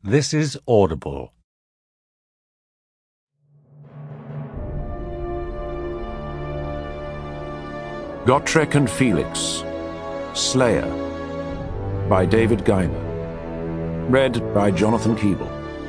This is Audible. Gotrek and Felix, Slayer, by David Guymer. Read by Jonathan Keeble.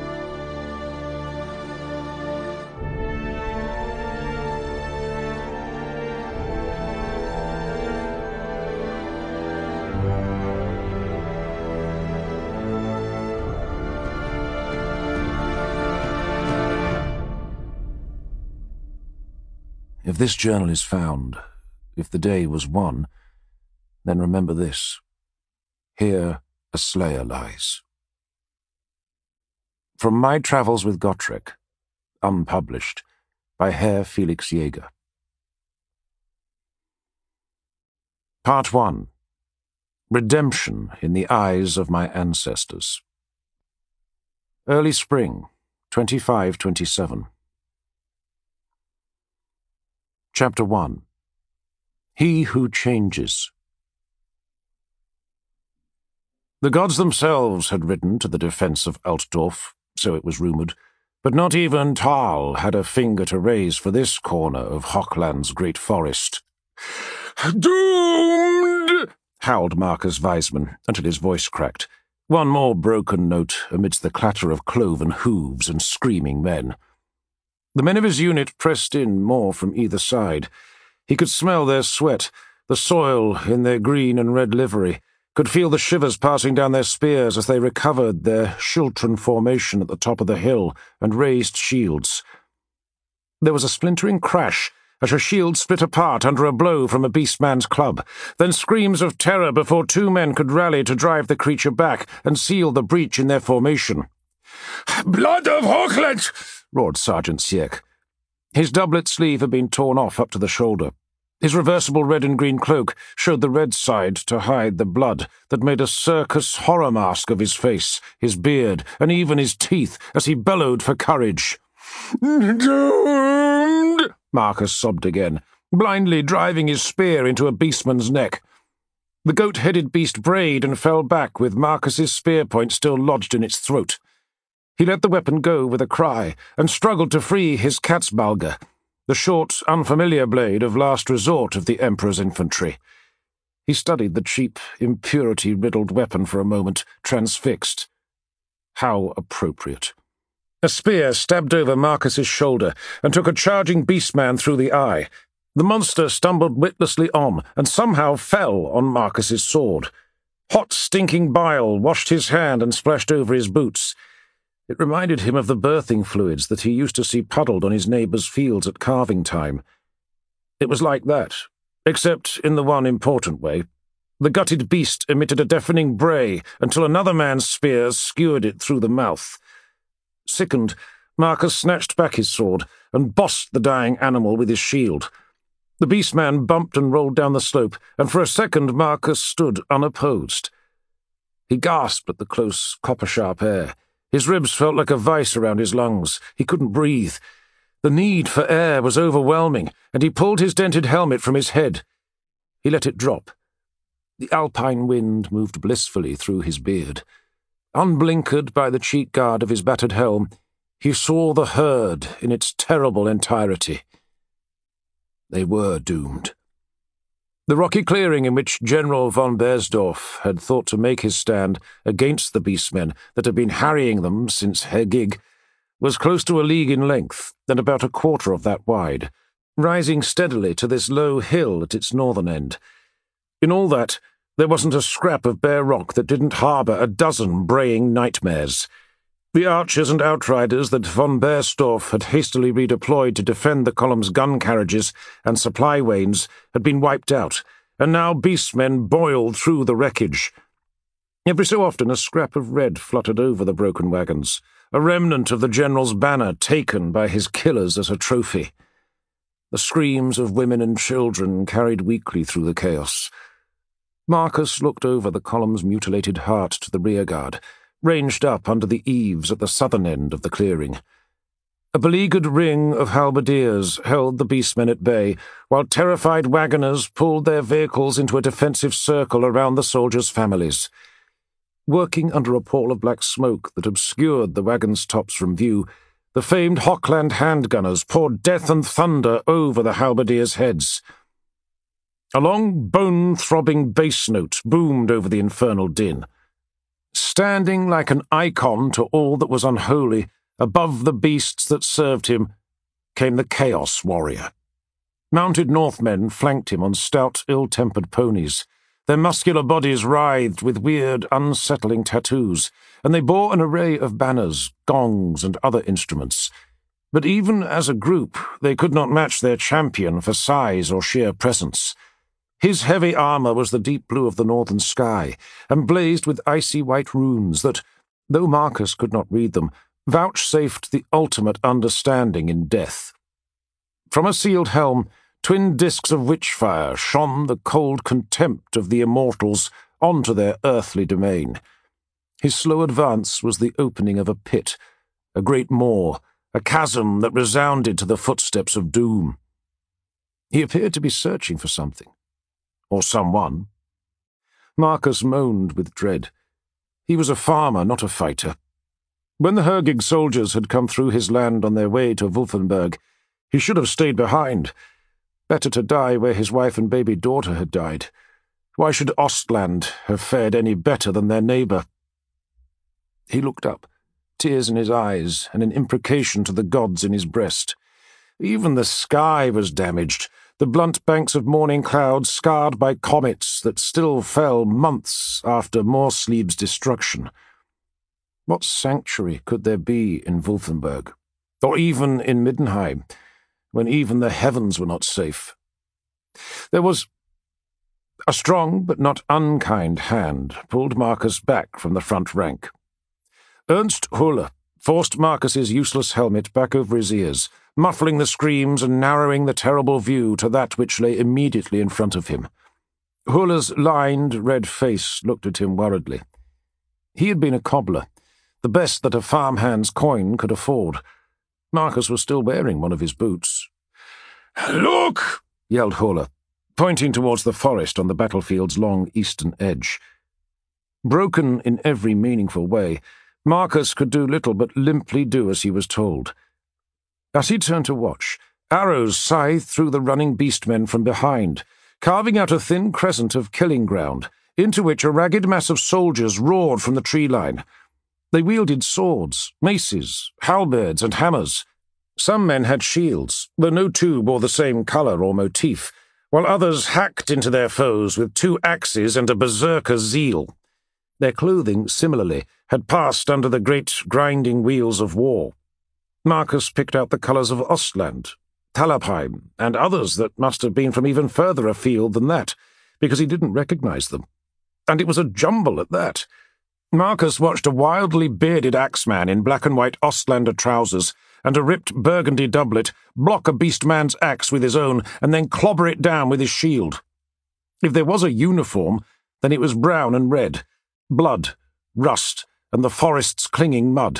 If this journal is found, if the day was won, then remember this. Here a slayer lies. From My Travels with Gotrek, unpublished, by Herr Felix Jaeger. Part 1. Redemption in the Eyes of My Ancestors. Early Spring, 2527. Chapter 1. He Who Changes. The gods themselves had ridden to the defence of Altdorf, so it was rumoured, but not even Tal had a finger to raise for this corner of Hochland's great forest. "Doomed!" howled Marcus Weisman, until his voice cracked. One more broken note amidst the clatter of cloven hooves and screaming men. The men of his unit pressed in more from either side. He could smell their sweat, the soil in their green and red livery, could feel the shivers passing down their spears as they recovered their Schultron formation at the top of the hill and raised shields. There was a splintering crash as a shield split apart under a blow from a beastman's club, then screams of terror before two men could rally to drive the creature back and seal the breach in their formation. "Blood of Hochland!" roared Sergeant Sierk. His doublet sleeve had been torn off up to the shoulder. His reversible red and green cloak showed the red side to hide the blood that made a circus horror mask of his face, his beard, and even his teeth as he bellowed for courage. "Doomed!" Marcus sobbed again, blindly driving his spear into a beastman's neck. The goat-headed beast brayed and fell back with Marcus's spear point still lodged in its throat. He let the weapon go with a cry and struggled to free his Katzbalger, the short, unfamiliar blade of last resort of the Emperor's infantry. He studied the cheap, impurity-riddled weapon for a moment, transfixed. How appropriate. A spear stabbed over Marcus's shoulder and took a charging beastman through the eye. The monster stumbled witlessly on and somehow fell on Marcus's sword. Hot, stinking bile washed his hand and splashed over his boots. It reminded him of the birthing fluids that he used to see puddled on his neighbour's fields at calving time. It was like that, except in the one important way. The gutted beast emitted a deafening bray until another man's spear skewered it through the mouth. Sickened, Marcus snatched back his sword and bossed the dying animal with his shield. The beastman bumped and rolled down the slope, and for a second Marcus stood unopposed. He gasped at the close, copper-sharp air. His ribs felt like a vice around his lungs. He couldn't breathe. The need for air was overwhelming, and he pulled his dented helmet from his head. He let it drop. The alpine wind moved blissfully through his beard. Unblinkered by the cheek guard of his battered helm, he saw the herd in its terrible entirety. They were doomed. The rocky clearing in which General von Bersdorf had thought to make his stand against the beastmen that had been harrying them since Hegig was close to a league in length and about a quarter of that wide, rising steadily to this low hill at its northern end. In all that, there wasn't a scrap of bare rock that didn't harbour a dozen braying nightmares. The archers and outriders that von Bersdorf had hastily redeployed to defend the column's gun carriages and supply wains had been wiped out, and now beastmen boiled through the wreckage. Every so often a scrap of red fluttered over the broken wagons, a remnant of the general's banner taken by his killers as a trophy. The screams of women and children carried weakly through the chaos. Marcus looked over the column's mutilated heart to the rearguard, ranged up under the eaves at the southern end of the clearing. A beleaguered ring of halberdiers held the beastmen at bay, while terrified wagoners pulled their vehicles into a defensive circle around the soldiers' families. Working under a pall of black smoke that obscured the wagon's tops from view, the famed Hochland handgunners poured death and thunder over the halberdiers' heads. A long, bone-throbbing bass note boomed over the infernal din. Standing like an icon to all that was unholy, above the beasts that served him, came the Chaos Warrior. Mounted Northmen flanked him on stout, ill-tempered ponies. Their muscular bodies writhed with weird, unsettling tattoos, and they bore an array of banners, gongs, and other instruments. But even as a group, they could not match their champion for size or sheer presence. His heavy armour was the deep blue of the northern sky, and blazed with icy white runes that, though Marcus could not read them, vouchsafed the ultimate understanding in death. From a sealed helm, twin discs of witchfire shone the cold contempt of the immortals onto their earthly domain. His slow advance was the opening of a pit, a great maw, a chasm that resounded to the footsteps of doom. He appeared to be searching for something. Or someone. Marcus moaned with dread. He was a farmer, not a fighter. When the Hergig soldiers had come through his land on their way to Wulfenberg, he should have stayed behind. Better to die where his wife and baby daughter had died. Why should Ostland have fared any better than their neighbour? He looked up, tears in his eyes and an imprecation to the gods in his breast. Even the sky was damaged, the blunt banks of morning clouds scarred by comets that still fell months after Morsleeb's destruction. What sanctuary could there be in Wulfenberg, or even in Middenheim, when even the heavens were not safe? There was a strong but not unkind hand pulled Marcus back from the front rank. Ernst Huller forced Marcus's useless helmet back over his ears, muffling the screams and narrowing the terrible view to that which lay immediately in front of him. Huller's lined, red face looked at him worriedly. He had been a cobbler, the best that a farmhand's coin could afford. Marcus was still wearing one of his boots. "Look!" yelled Huller, pointing towards the forest on the battlefield's long eastern edge. Broken in every meaningful way, Marcus could do little but limply do as he was told. As he turned to watch, arrows scythed through the running beastmen from behind, carving out a thin crescent of killing ground, into which a ragged mass of soldiers roared from the tree line. They wielded swords, maces, halberds, and hammers. Some men had shields, though no two bore the same colour or motif, while others hacked into their foes with 2 axes and a berserker zeal. Their clothing, similarly, had passed under the great grinding wheels of war. Marcus picked out the colours of Ostland, Talabheim, and others that must have been from even further afield than that, because he didn't recognise them. And it was a jumble at that. Marcus watched a wildly bearded axeman in black and white Ostlander trousers and a ripped burgundy doublet block a beastman's axe with his own and then clobber it down with his shield. If there was a uniform, then it was brown and red, blood, rust, and the forest's clinging mud.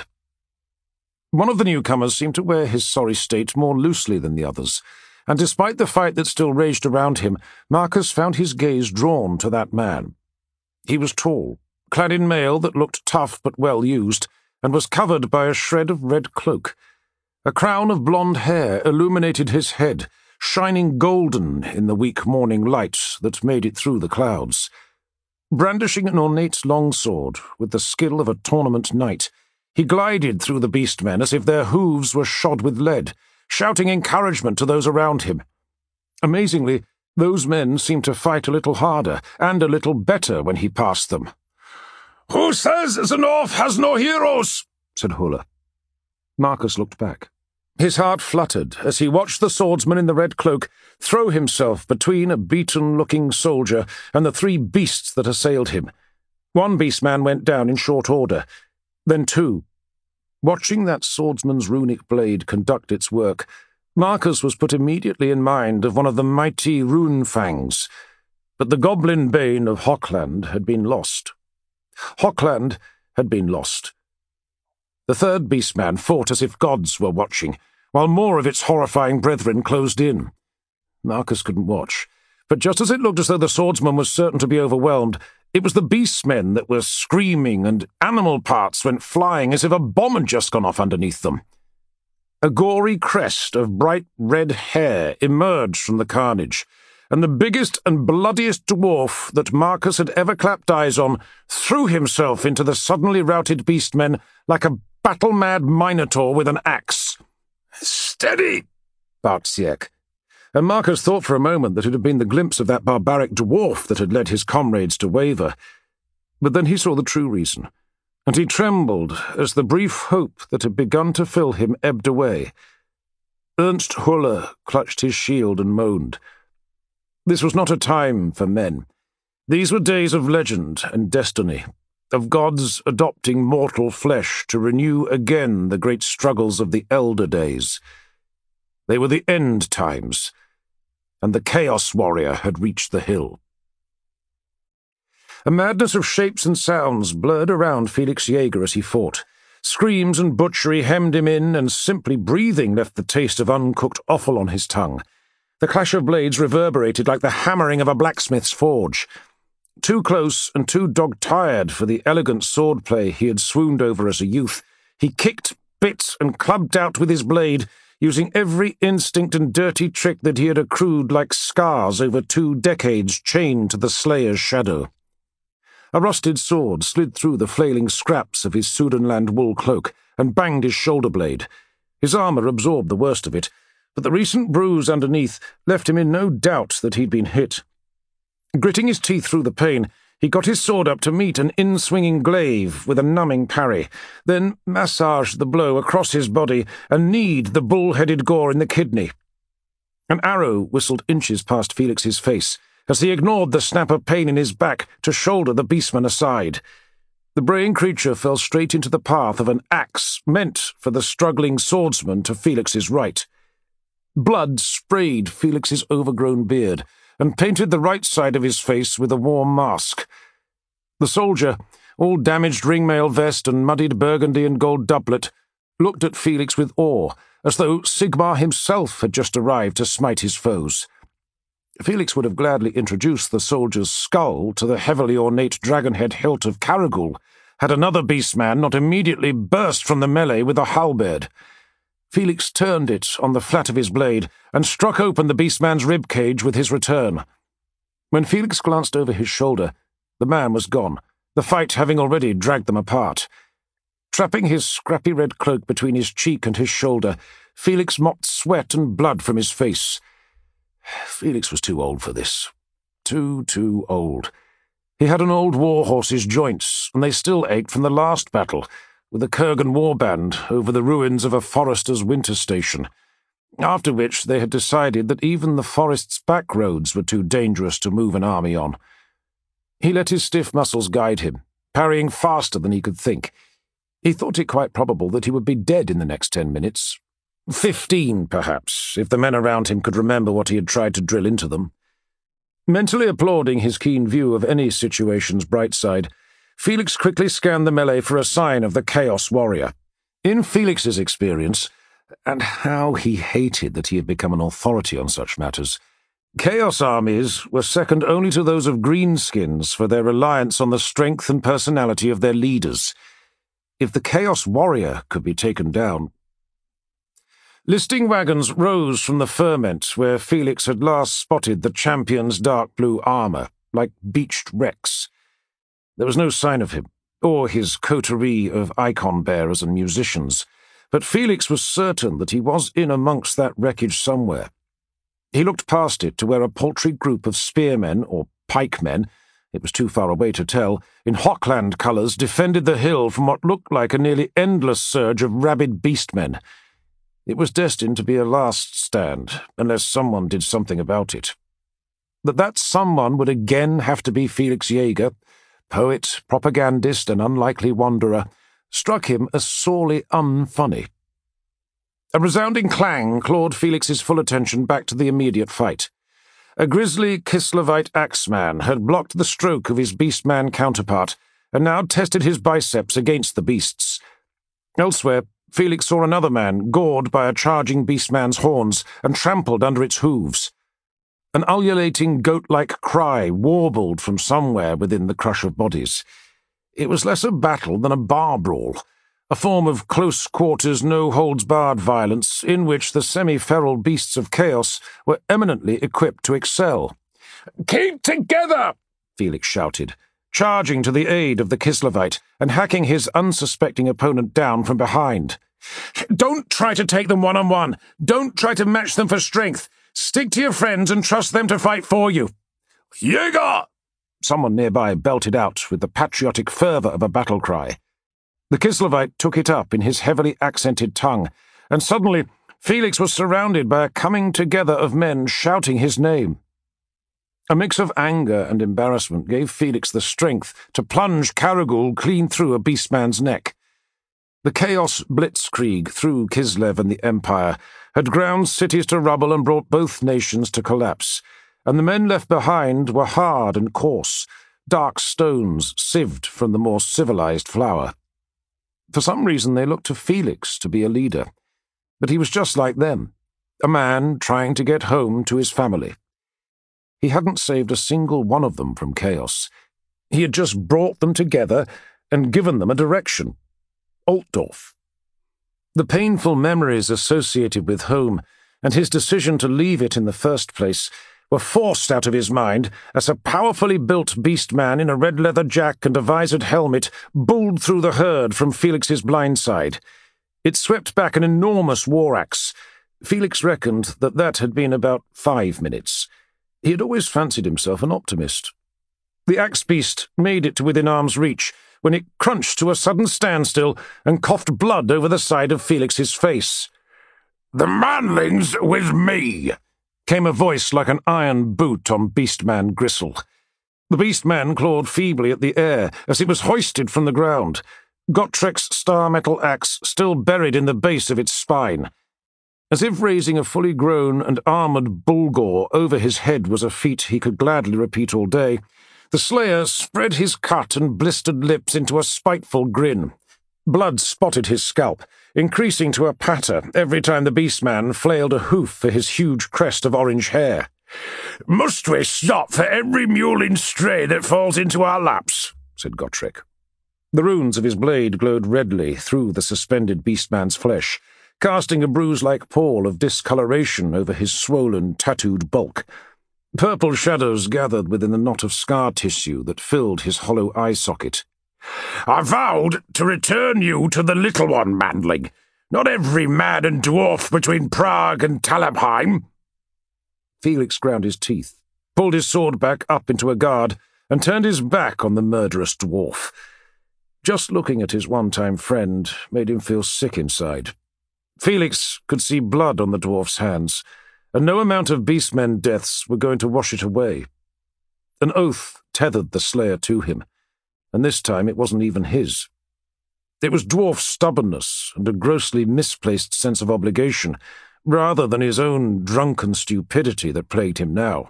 One of the newcomers seemed to wear his sorry state more loosely than the others, and despite the fight that still raged around him, Marcus found his gaze drawn to that man. He was tall, clad in mail that looked tough but well used, and was covered by a shred of red cloak. A crown of blonde hair illuminated his head, shining golden in the weak morning light that made it through the clouds. Brandishing an ornate longsword with the skill of a tournament knight, he glided through the beastmen as if their hooves were shod with lead, shouting encouragement to those around him. Amazingly, those men seemed to fight a little harder and a little better when he passed them. "Who says the North has no heroes?" said Huller. Marcus looked back. His heart fluttered as he watched the swordsman in the red cloak throw himself between a beaten-looking soldier and the 3 beasts that assailed him. One beastman went down in short order, then 2. Watching that swordsman's runic blade conduct its work, Marcus was put immediately in mind of one of the mighty Runefangs, but the goblin bane of Hochland had been lost. Hochland had been lost. The 3rd beastman fought as if gods were watching, while more of its horrifying brethren closed in. Marcus couldn't watch, but just as it looked as though the swordsman was certain to be overwhelmed, It was the beastmen that were screaming, and animal parts went flying as if a bomb had just gone off underneath them. A gory crest of bright red hair emerged from the carnage, and the biggest and bloodiest dwarf that Marcus had ever clapped eyes on threw himself into the suddenly routed beastmen like a battle-mad minotaur with an axe. "Steady!" barked Siek, and Marcus thought for a moment that it had been the glimpse of that barbaric dwarf that had led his comrades to waver. But then he saw the true reason, and he trembled as the brief hope that had begun to fill him ebbed away. Ernst Huller clutched his shield and moaned. This was not a time for men. These were days of legend and destiny, of gods adopting mortal flesh to renew again the great struggles of the elder days. They were the end times, and the Chaos Warrior had reached the hill. A madness of shapes and sounds blurred around Felix Jaeger as he fought. Screams and butchery hemmed him in, and simply breathing left the taste of uncooked offal on his tongue. The clash of blades reverberated like the hammering of a blacksmith's forge. Too close and too dog-tired for the elegant swordplay he had swooned over as a youth, he kicked, bit, and clubbed out with his blade, using every instinct and dirty trick that he had accrued like scars over 2 decades chained to the Slayer's shadow. A rusted sword slid through the flailing scraps of his Sudanland wool cloak and banged his shoulder blade. His armour absorbed the worst of it, but the recent bruise underneath left him in no doubt that he'd been hit. Gritting his teeth through the pain, he got his sword up to meet an in-swinging glaive with a numbing parry, then massaged the blow across his body and kneed the bull-headed gore in the kidney. An arrow whistled inches past Felix's face as he ignored the snap of pain in his back to shoulder the beastman aside. The braying creature fell straight into the path of an axe meant for the struggling swordsman to Felix's right. Blood sprayed Felix's overgrown beard and painted the right side of his face with a warm mask. The soldier, all damaged ringmail vest and muddied burgundy and gold doublet, looked at Felix with awe, as though Sigmar himself had just arrived to smite his foes. Felix would have gladly introduced the soldier's skull to the heavily ornate dragonhead hilt of Caragul, had another beastman not immediately burst from the melee with a halberd. Felix turned it on the flat of his blade and struck open the beastman's rib-cage with his return. When Felix glanced over his shoulder, the man was gone, the fight having already dragged them apart. Trapping his scrappy red cloak between his cheek and his shoulder, Felix mopped sweat and blood from his face. Felix was too old for this. Too old. He had an old war-horse's joints, and they still ached from the last battle, with the Kurgan warband over the ruins of a forester's winter station, after which they had decided that even the forest's back roads were too dangerous to move an army on. He let his stiff muscles guide him, parrying faster than he could think. He thought it quite probable that he would be dead in the next 10 minutes. 15, perhaps, if the men around him could remember what he had tried to drill into them. Mentally applauding his keen view of any situation's bright side, Felix quickly scanned the melee for a sign of the Chaos Warrior. In Felix's experience, and how he hated that he had become an authority on such matters, Chaos armies were second only to those of greenskins for their reliance on the strength and personality of their leaders. If the Chaos Warrior could be taken down... Listing wagons rose from the ferment where Felix had last spotted the champion's dark blue armour, like beached wrecks. There was no sign of him, or his coterie of icon-bearers and musicians, but Felix was certain that he was in amongst that wreckage somewhere. He looked past it to where a paltry group of spearmen, or pikemen, it was too far away to tell, in Hockland colours defended the hill from what looked like a nearly endless surge of rabid beastmen. It was destined to be a last stand, unless someone did something about it. That someone would again have to be Felix Jaeger, poet, propagandist, and unlikely wanderer, struck him as sorely unfunny. A resounding clang clawed Felix's full attention back to the immediate fight. A grisly Kislevite axeman had blocked the stroke of his beastman counterpart, and now tested his biceps against the beast's. Elsewhere, Felix saw another man gored by a charging beastman's horns and trampled under its hooves. An ululating goat-like cry warbled from somewhere within the crush of bodies. It was less a battle than a bar brawl, a form of close-quarters, no-holds-barred violence in which the semi-feral beasts of chaos were eminently equipped to excel. "Keep together!" Felix shouted, charging to the aid of the Kislevite and hacking his unsuspecting opponent down from behind. "Don't try to take them one-on-one. Don't try to match them for strength. Stick to your friends and trust them to fight for you." "Jäger!" someone nearby belted out with the patriotic fervour of a battle cry. The Kislevite took it up in his heavily accented tongue, and suddenly Felix was surrounded by a coming together of men shouting his name. A mix of anger and embarrassment gave Felix the strength to plunge Karagul clean through a beastman's neck. The chaos blitzkrieg through Kislev and the Empire had ground cities to rubble and brought both nations to collapse, and the men left behind were hard and coarse, dark stones sieved from the more civilized flour. For some reason they looked to Felix to be a leader, but he was just like them, a man trying to get home to his family. He hadn't saved a single one of them from chaos. He had just brought them together and given them a direction. Altdorf. The painful memories associated with home and his decision to leave it in the first place were forced out of his mind as a powerfully built beast man in a red leather jack and a visored helmet bulled through the herd from Felix's blind side. It swept back an enormous war axe. Felix reckoned that had been about 5 minutes. He had always fancied himself an optimist. The axe beast made it to within arm's reach when it crunched to a sudden standstill and coughed blood over the side of Felix's face. "The manling's with me," came a voice like an iron boot on Beastman Gristle. The Beastman clawed feebly at the air as it was hoisted from the ground, Gottrek's star metal axe still buried in the base of its spine. As if raising a fully grown and armoured Bulgor over his head was a feat he could gladly repeat all day, the Slayer spread his cut and blistered lips into a spiteful grin. Blood spotted his scalp, increasing to a patter every time the Beastman flailed a hoof for his huge crest of orange hair. "Must we stop for every mewling stray that falls into our laps?" said Gottrek. The runes of his blade glowed redly through the suspended Beastman's flesh, casting a bruise-like pall of discoloration over his swollen, tattooed bulk. Purple shadows gathered within the knot of scar tissue that filled his hollow eye socket. "I vowed to return you to the little one, Mandling. Not every man and dwarf between Prague and Talabheim." Felix ground his teeth, pulled his sword back up into a guard, and turned his back on the murderous dwarf. Just looking at his one-time friend made him feel sick inside. Felix could see blood on the dwarf's hands, and no amount of beastmen deaths were going to wash it away. An oath tethered the Slayer to him, and this time it wasn't even his. It was dwarf stubbornness and a grossly misplaced sense of obligation, rather than his own drunken stupidity that plagued him now.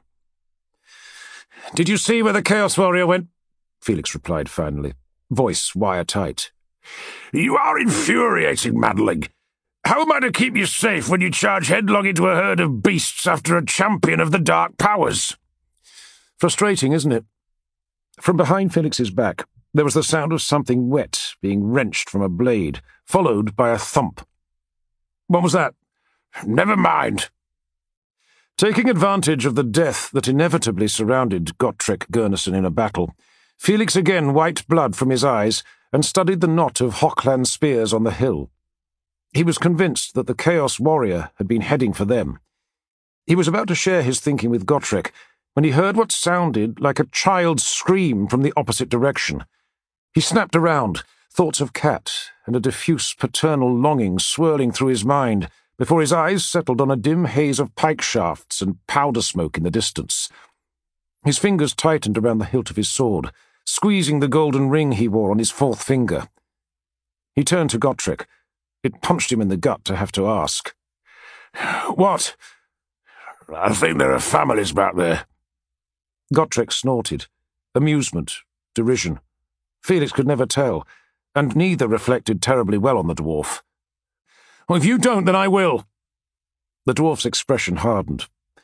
"Did you see where the Chaos Warrior went?" Felix replied finally, voice wire-tight. "You are infuriating, Madling. How am I to keep you safe when you charge headlong into a herd of beasts after a champion of the dark powers?" Frustrating, isn't it? From behind Felix's back, there was the sound of something wet being wrenched from a blade, followed by a thump. "What was that?" "Never mind." Taking advantage of the death that inevitably surrounded Gottrek Gurnison in a battle, Felix again wiped blood from his eyes and studied the knot of Hochland spears on the hill. He was convinced that the Chaos Warrior had been heading for them. He was about to share his thinking with Gottrek when he heard what sounded like a child's scream from the opposite direction. He snapped around, thoughts of Cat and a diffuse paternal longing swirling through his mind before his eyes settled on a dim haze of pike shafts and powder smoke in the distance. His fingers tightened around the hilt of his sword, squeezing the golden ring he wore on his fourth finger. He turned to Gottrek. It punched him in the gut to have to ask. "What?" "I think there are families back there." Gottrek snorted. Amusement, derision. Felix could never tell, and neither reflected terribly well on the dwarf. "Well, if you don't, then I will." The dwarf's expression hardened.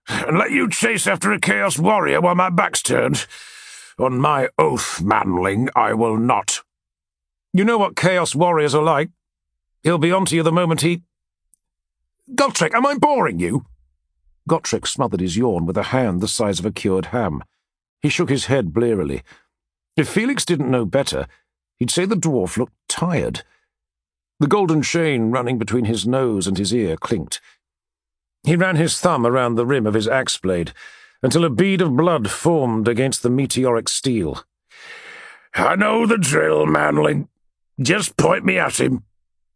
and let you chase after a Chaos Warrior while my back's turned? On my oath, manling, I will not. You know what Chaos Warriors are like. He'll be onto you the moment he... Gotrek, am I boring you? Gotrek smothered his yawn with a hand the size of a cured ham. He shook his head blearily. If Felix didn't know better, he'd say the dwarf looked tired. The golden chain running between his nose and his ear clinked. He ran his thumb around the rim of his axe blade until a bead of blood formed against the meteoric steel. I know the drill, manling. Just point me at him.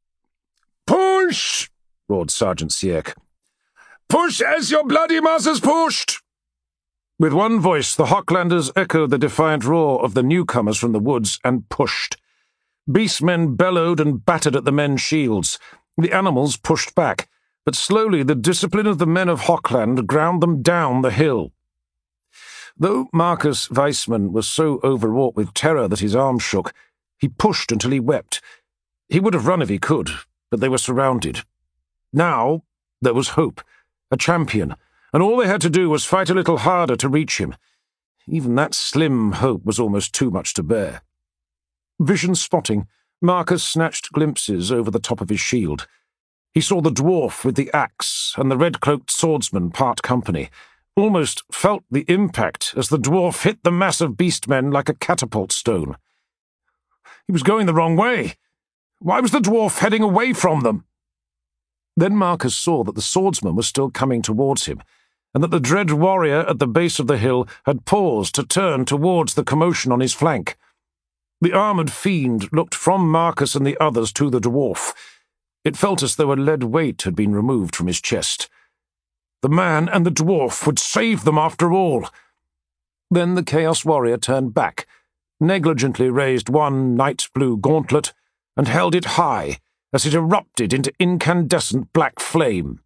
Push! Roared Sergeant Sierk. Push as your bloody masters pushed! With one voice, the Hochlanders echoed the defiant roar of the newcomers from the woods and pushed. Beastmen bellowed and battered at the men's shields. The animals pushed back, but slowly the discipline of the men of Hochland ground them down the hill. Though Marcus Weissman was so overwrought with terror that his arm shook, he pushed until he wept. He would have run if he could, but they were surrounded. Now there was hope, a champion, and all they had to do was fight a little harder to reach him. Even that slim hope was almost too much to bear. Vision spotting, Marcus snatched glimpses over the top of his shield. He saw the dwarf with the axe and the red-cloaked swordsman part company, almost felt the impact as the dwarf hit the mass of beastmen like a catapult stone. He was going the wrong way. Why was the dwarf heading away from them? Then Marcus saw that the swordsman was still coming towards him, and that the dread warrior at the base of the hill had paused to turn towards the commotion on his flank. The armoured fiend looked from Marcus and the others to the dwarf. It felt as though a lead weight had been removed from his chest. The man and the dwarf would save them after all. Then the Chaos Warrior turned back, negligently raised one night blue gauntlet, and held it high as it erupted into incandescent black flame.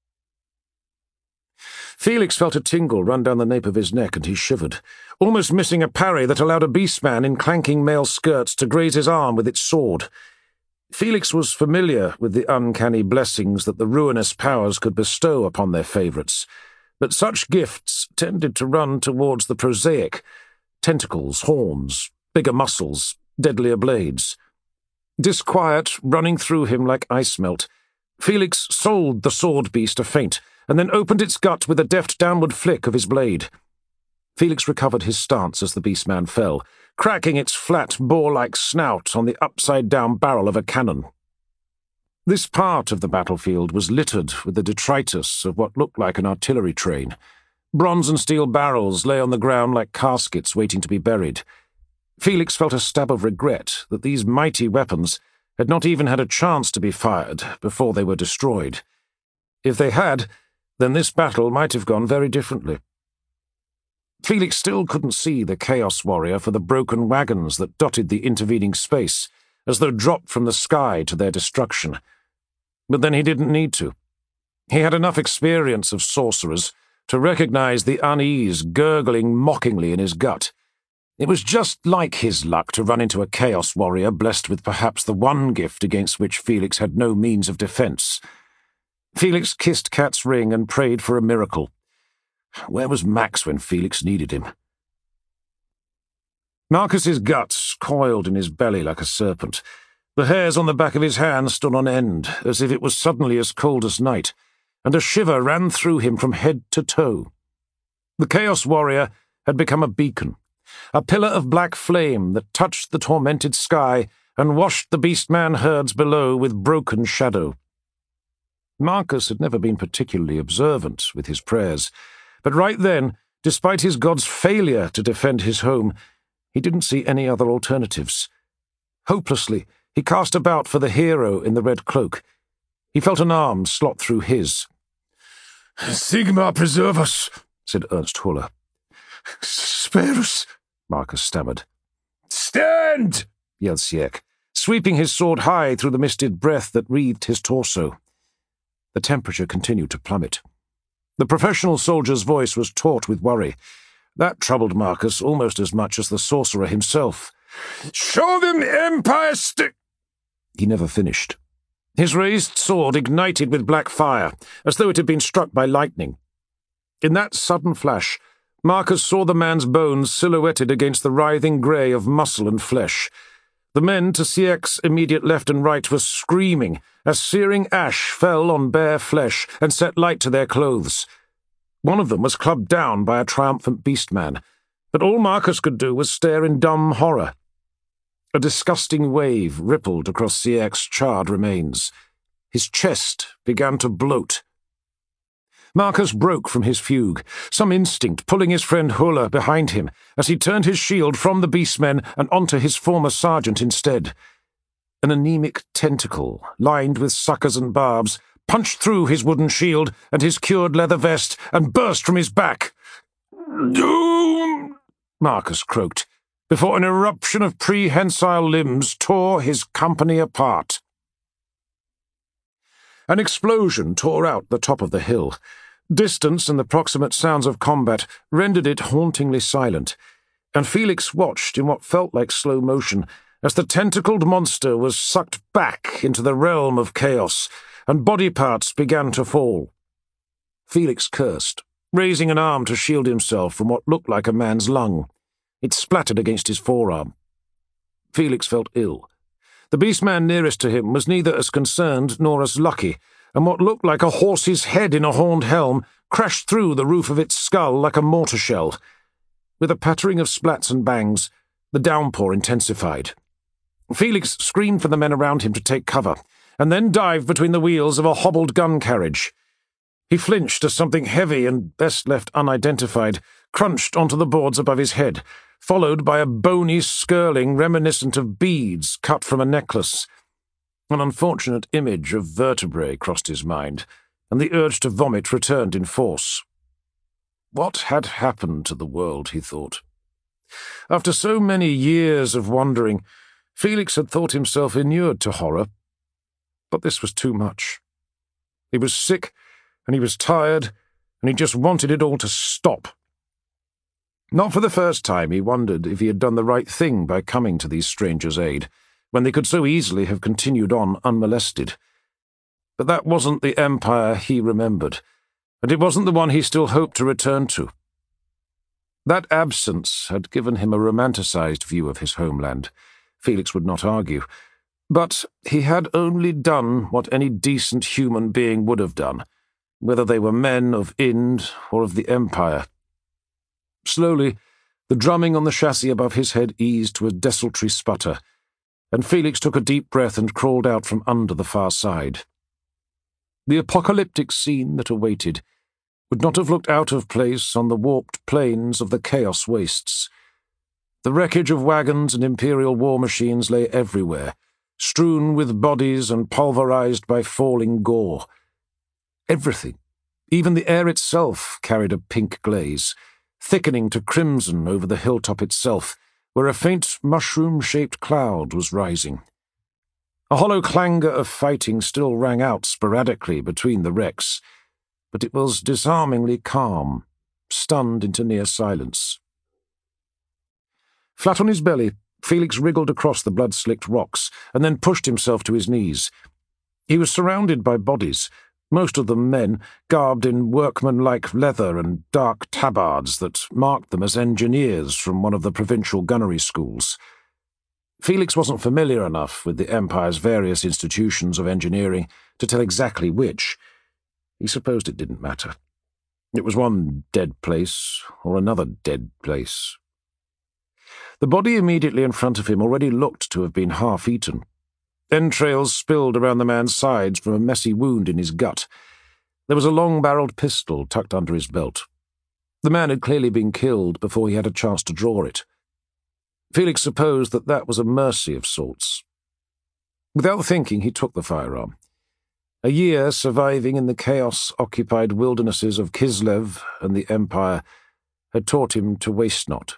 Felix felt a tingle run down the nape of his neck, and he shivered, almost missing a parry that allowed a beastman in clanking male skirts to graze his arm with its sword. Felix was familiar with the uncanny blessings that the ruinous powers could bestow upon their favourites, but such gifts tended to run towards the prosaic: tentacles, horns, bigger muscles, deadlier blades. Disquiet running through him like ice melt, Felix sold the sword beast a feint, and then opened its gut with a deft downward flick of his blade. Felix recovered his stance as the beastman fell, cracking its flat, boar-like snout on the upside-down barrel of a cannon. This part of the battlefield was littered with the detritus of what looked like an artillery train. Bronze and steel barrels lay on the ground like caskets waiting to be buried. Felix felt a stab of regret that these mighty weapons had not even had a chance to be fired before they were destroyed. If they had, then this battle might have gone very differently. Felix still couldn't see the Chaos Warrior for the broken wagons that dotted the intervening space, as though dropped from the sky to their destruction. But then he didn't need to. He had enough experience of sorcerers to recognize the unease gurgling mockingly in his gut. It was just like his luck to run into a Chaos Warrior blessed with perhaps the one gift against which Felix had no means of defense. Felix kissed Cat's ring and prayed for a miracle. Where was Max when Felix needed him? Marcus's guts coiled in his belly like a serpent. The hairs on the back of his hands stood on end, as if it was suddenly as cold as night, and a shiver ran through him from head to toe. The Chaos Warrior had become a beacon, a pillar of black flame that touched the tormented sky and washed the beastman herds below with broken shadow. Marcus had never been particularly observant with his prayers, but right then, despite his god's failure to defend his home, he didn't see any other alternatives. Hopelessly, he cast about for the hero in the red cloak. He felt an arm slot through his. "Sigmar preserve us," said Ernst Huller. "Spare us," Marcus stammered. "Stand!" yelled Sierk, sweeping his sword high through the misted breath that wreathed his torso. The temperature continued to plummet. The professional soldier's voice was taut with worry. That troubled Marcus almost as much as the sorcerer himself. "Show them Empire stick—" He never finished. His raised sword ignited with black fire, as though it had been struck by lightning. In that sudden flash, Marcus saw the man's bones silhouetted against the writhing grey of muscle and flesh. The men to CX's immediate left and right were screaming as searing ash fell on bare flesh and set light to their clothes. One of them was clubbed down by a triumphant beastman, but all Marcus could do was stare in dumb horror. A disgusting wave rippled across CX's charred remains. His chest began to bloat. Marcus broke from his fugue, some instinct pulling his friend Huller behind him as he turned his shield from the beastmen and onto his former sergeant instead. An anemic tentacle, lined with suckers and barbs, punched through his wooden shield and his cured leather vest and burst from his back. "Doom!" Marcus croaked, before an eruption of prehensile limbs tore his company apart. An explosion tore out the top of the hill. Distance and the proximate sounds of combat rendered it hauntingly silent, and Felix watched in what felt like slow motion as the tentacled monster was sucked back into the realm of chaos, and body parts began to fall. Felix cursed, raising an arm to shield himself from what looked like a man's lung. It splattered against his forearm. Felix felt ill. The beastman nearest to him was neither as concerned nor as lucky, and what looked like a horse's head in a horned helm crashed through the roof of its skull like a mortar shell. With a pattering of splats and bangs, the downpour intensified. Felix screamed for the men around him to take cover, and then dived between the wheels of a hobbled gun carriage. He flinched as something heavy and best left unidentified crunched onto the boards above his head, followed by a bony skirling reminiscent of beads cut from a necklace. An unfortunate image of vertebrae crossed his mind, and the urge to vomit returned in force. What had happened to the world, he thought. After so many years of wandering, Felix had thought himself inured to horror. But this was too much. He was sick, and he was tired, and he just wanted it all to stop. Not for the first time he wondered if he had done the right thing by coming to these strangers' aid, when they could so easily have continued on unmolested. But that wasn't the empire he remembered, and it wasn't the one he still hoped to return to. That absence had given him a romanticized view of his homeland, Felix would not argue, but he had only done what any decent human being would have done, whether they were men of Ind or of the Empire. Slowly, the drumming on the chassis above his head eased to a desultory sputter, and Felix took a deep breath and crawled out from under the far side. The apocalyptic scene that awaited would not have looked out of place on the warped plains of the Chaos Wastes. The wreckage of wagons and Imperial war machines lay everywhere, strewn with bodies and pulverized by falling gore. Everything, even the air itself, carried a pink glaze, thickening to crimson over the hilltop itself, where a faint mushroom-shaped cloud was rising. A hollow clangor of fighting still rang out sporadically between the wrecks, but it was disarmingly calm, stunned into near silence. Flat on his belly, Felix wriggled across the blood-slicked rocks and then pushed himself to his knees. He was surrounded by bodies, most of them men, garbed in workmanlike leather and dark tabards that marked them as engineers from one of the provincial gunnery schools. Felix wasn't familiar enough with the Empire's various institutions of engineering to tell exactly which. He supposed it didn't matter. It was one dead place or another dead place. The body immediately in front of him already looked to have been half-eaten. Entrails spilled around the man's sides from a messy wound in his gut. There was a long-barreled pistol tucked under his belt. The man had clearly been killed before he had a chance to draw it. Felix supposed that that was a mercy of sorts. Without thinking, he took the firearm. A year surviving in the chaos-occupied wildernesses of Kislev and the Empire had taught him to waste not.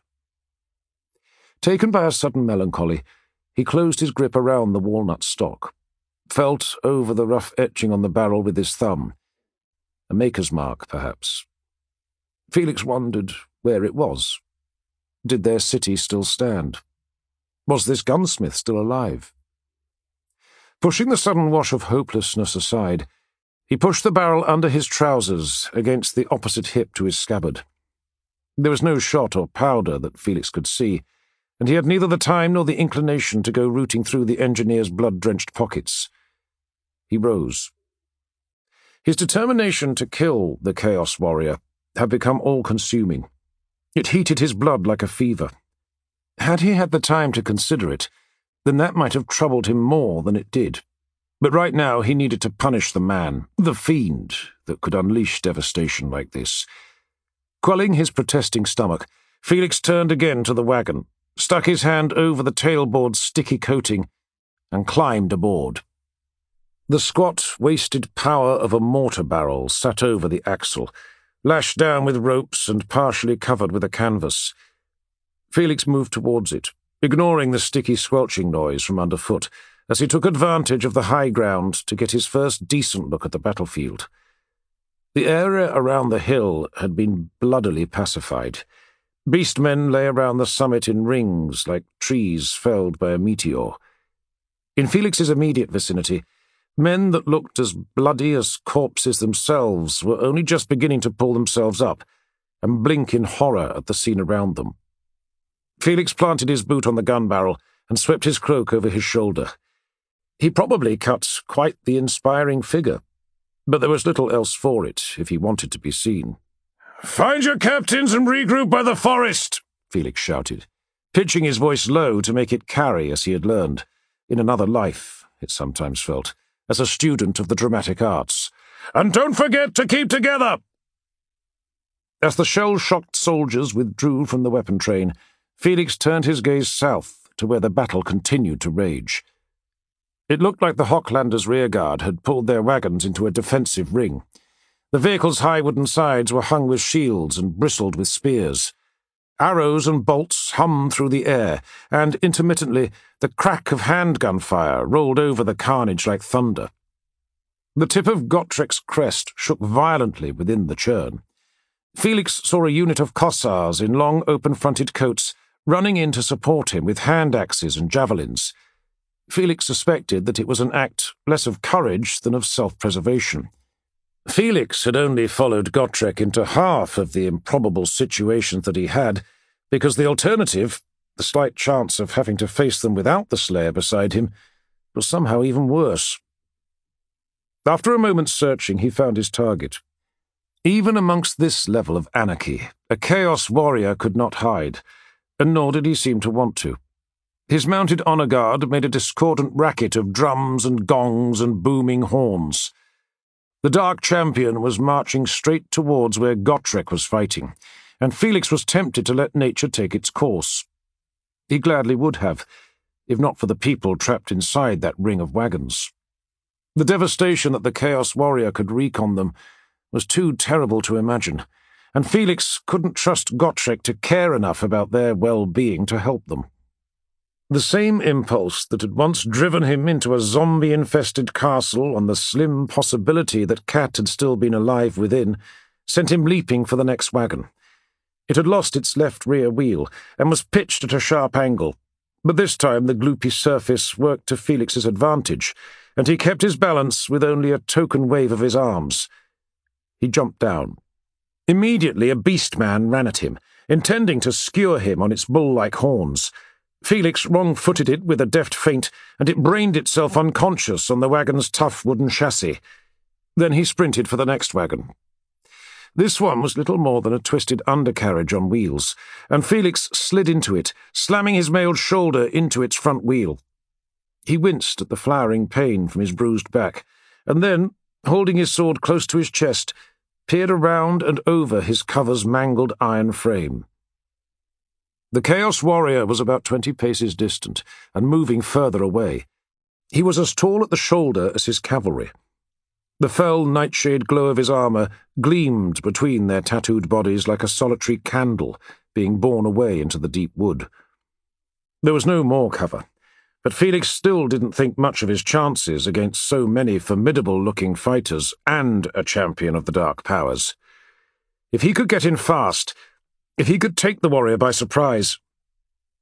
Taken by a sudden melancholy, he closed his grip around the walnut stock, felt over the rough etching on the barrel with his thumb. A maker's mark, perhaps. Felix wondered where it was. Did their city still stand? Was this gunsmith still alive? Pushing the sudden wash of hopelessness aside, He pushed the barrel under his trousers, against the opposite hip to his scabbard. There was no shot or powder that Felix could see, and he had neither the time nor the inclination to go rooting through the engineer's blood-drenched pockets. He rose. His determination to kill the Chaos Warrior had become all-consuming. It heated his blood like a fever. Had he had the time to consider it, then that might have troubled him more than it did. But right now he needed to punish the man, the fiend, that could unleash devastation like this. Quelling his protesting stomach, Felix turned again to the wagon, stuck his hand over the tailboard's sticky coating, and climbed aboard. The squat, wasted power of a mortar barrel sat over the axle, lashed down with ropes and partially covered with a canvas. Felix moved towards it, ignoring the sticky squelching noise from underfoot, as he took advantage of the high ground to get his first decent look at the battlefield. The area around the hill had been bloodily pacified. Beastmen lay around the summit in rings like trees felled by a meteor. In Felix's immediate vicinity, men that looked as bloody as corpses themselves were only just beginning to pull themselves up and blink in horror at the scene around them. Felix planted his boot on the gun barrel and swept his cloak over his shoulder. He probably cut quite the inspiring figure, but there was little else for it if he wanted to be seen. "Find your captains and regroup by the forest," Felix shouted, pitching his voice low to make it carry as he had learned, in another life, it sometimes felt, as a student of the dramatic arts. "And don't forget to keep together!" As the shell-shocked soldiers withdrew from the weapon train, Felix turned his gaze south to where the battle continued to rage. It looked like the Hochlanders' rearguard had pulled their wagons into a defensive ring. The vehicle's high wooden sides were hung with shields and bristled with spears. Arrows and bolts hummed through the air, and intermittently the crack of handgun fire rolled over the carnage like thunder. The tip of Gottrek's crest shook violently within the churn. Felix saw a unit of Kossars in long open-fronted coats running in to support him with hand-axes and javelins. Felix suspected that it was an act less of courage than of self-preservation. Felix had only followed Gottrek into half of the improbable situations that he had, because the alternative, the slight chance of having to face them without the Slayer beside him, was somehow even worse. After a moment's searching, he found his target. Even amongst this level of anarchy, a Chaos Warrior could not hide, and nor did he seem to want to. His mounted honor guard made a discordant racket of drums and gongs and booming horns. The Dark Champion was marching straight towards where Gottrek was fighting, and Felix was tempted to let nature take its course. He gladly would have, if not for the people trapped inside that ring of wagons. The devastation that the Chaos Warrior could wreak on them was too terrible to imagine, and Felix couldn't trust Gottrek to care enough about their well-being to help them. The same impulse that had once driven him into a zombie-infested castle on the slim possibility that Cat had still been alive within sent him leaping for the next wagon. It had lost its left rear wheel and was pitched at a sharp angle, but this time the gloopy surface worked to Felix's advantage, and he kept his balance with only a token wave of his arms. He jumped down. Immediately a beast-man ran at him, intending to skewer him on its bull-like horns. Felix wrong-footed it with a deft feint, and it brained itself unconscious on the wagon's tough wooden chassis. Then he sprinted for the next wagon. This one was little more than a twisted undercarriage on wheels, and Felix slid into it, slamming his mailed shoulder into its front wheel. He winced at the flowering pain from his bruised back, and then, holding his sword close to his chest, peered around and over his cover's mangled iron frame. The Chaos Warrior was about 20 paces distant, and moving further away. He was as tall at the shoulder as his cavalry. The fell nightshade glow of his armour gleamed between their tattooed bodies like a solitary candle being borne away into the deep wood. There was no more cover, but Felix still didn't think much of his chances against so many formidable-looking fighters and a champion of the Dark Powers. If he could get in fast, if he could take the warrior by surprise—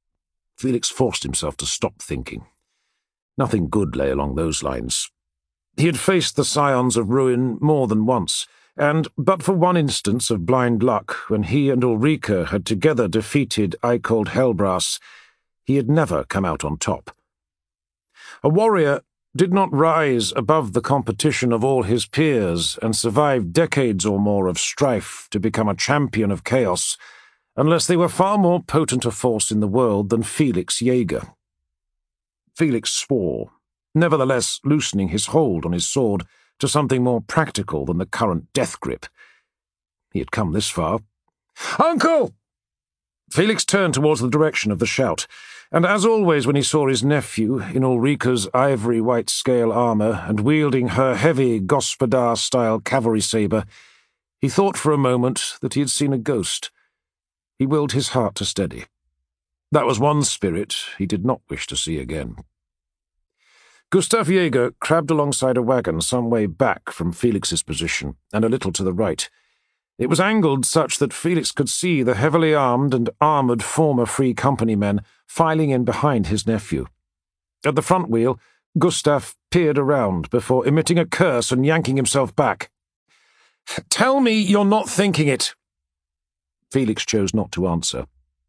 Felix forced himself to stop thinking. Nothing good lay along those lines. He had faced the scions of ruin more than once, and, but for one instance of blind luck, when he and Ulrika had together defeated Eycold Hellbrass, he had never come out on top. A warrior did not rise above the competition of all his peers and survive decades or more of strife to become a champion of chaos, unless they were far more potent a force in the world than Felix Jaeger. Felix swore, nevertheless loosening his hold on his sword to something more practical than the current death grip. He had come this far. "Uncle!" Felix turned towards the direction of the shout, and as always when he saw his nephew in Ulrika's ivory white scale armour and wielding her heavy Gospodar-style cavalry sabre, he thought for a moment that he had seen a ghost. He willed his heart to steady. That was one spirit he did not wish to see again. Gustav Jaeger crabbed alongside a wagon some way back from Felix's position, and a little to the right. It was angled such that Felix could see the heavily armed and armoured former Free Company men filing in behind his nephew. At the front wheel, Gustav peered around before emitting a curse and yanking himself back. "Tell me you're not thinking it!" Felix chose not to answer.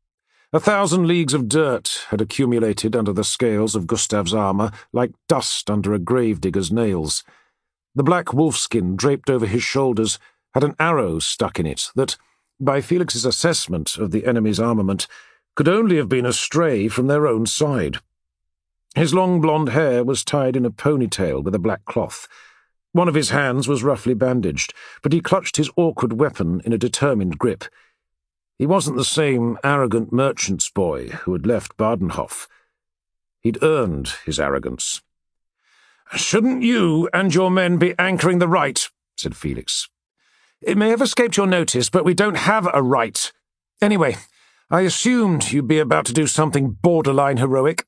1,000 leagues of dirt had accumulated under the scales of Gustav's armour like dust under a gravedigger's nails. The black wolfskin draped over his shoulders had an arrow stuck in it that, by Felix's assessment of the enemy's armament, could only have been a stray from their own side. His long blonde hair was tied in a ponytail with a black cloth. One of his hands was roughly bandaged, but he clutched his awkward weapon in a determined grip. He wasn't the same arrogant merchant's boy who had left Badenhof. He'd earned his arrogance. "Shouldn't you and your men be anchoring the right?" said Felix. "It may have escaped your notice, but we don't have a right. Anyway, I assumed you'd be about to do something borderline heroic."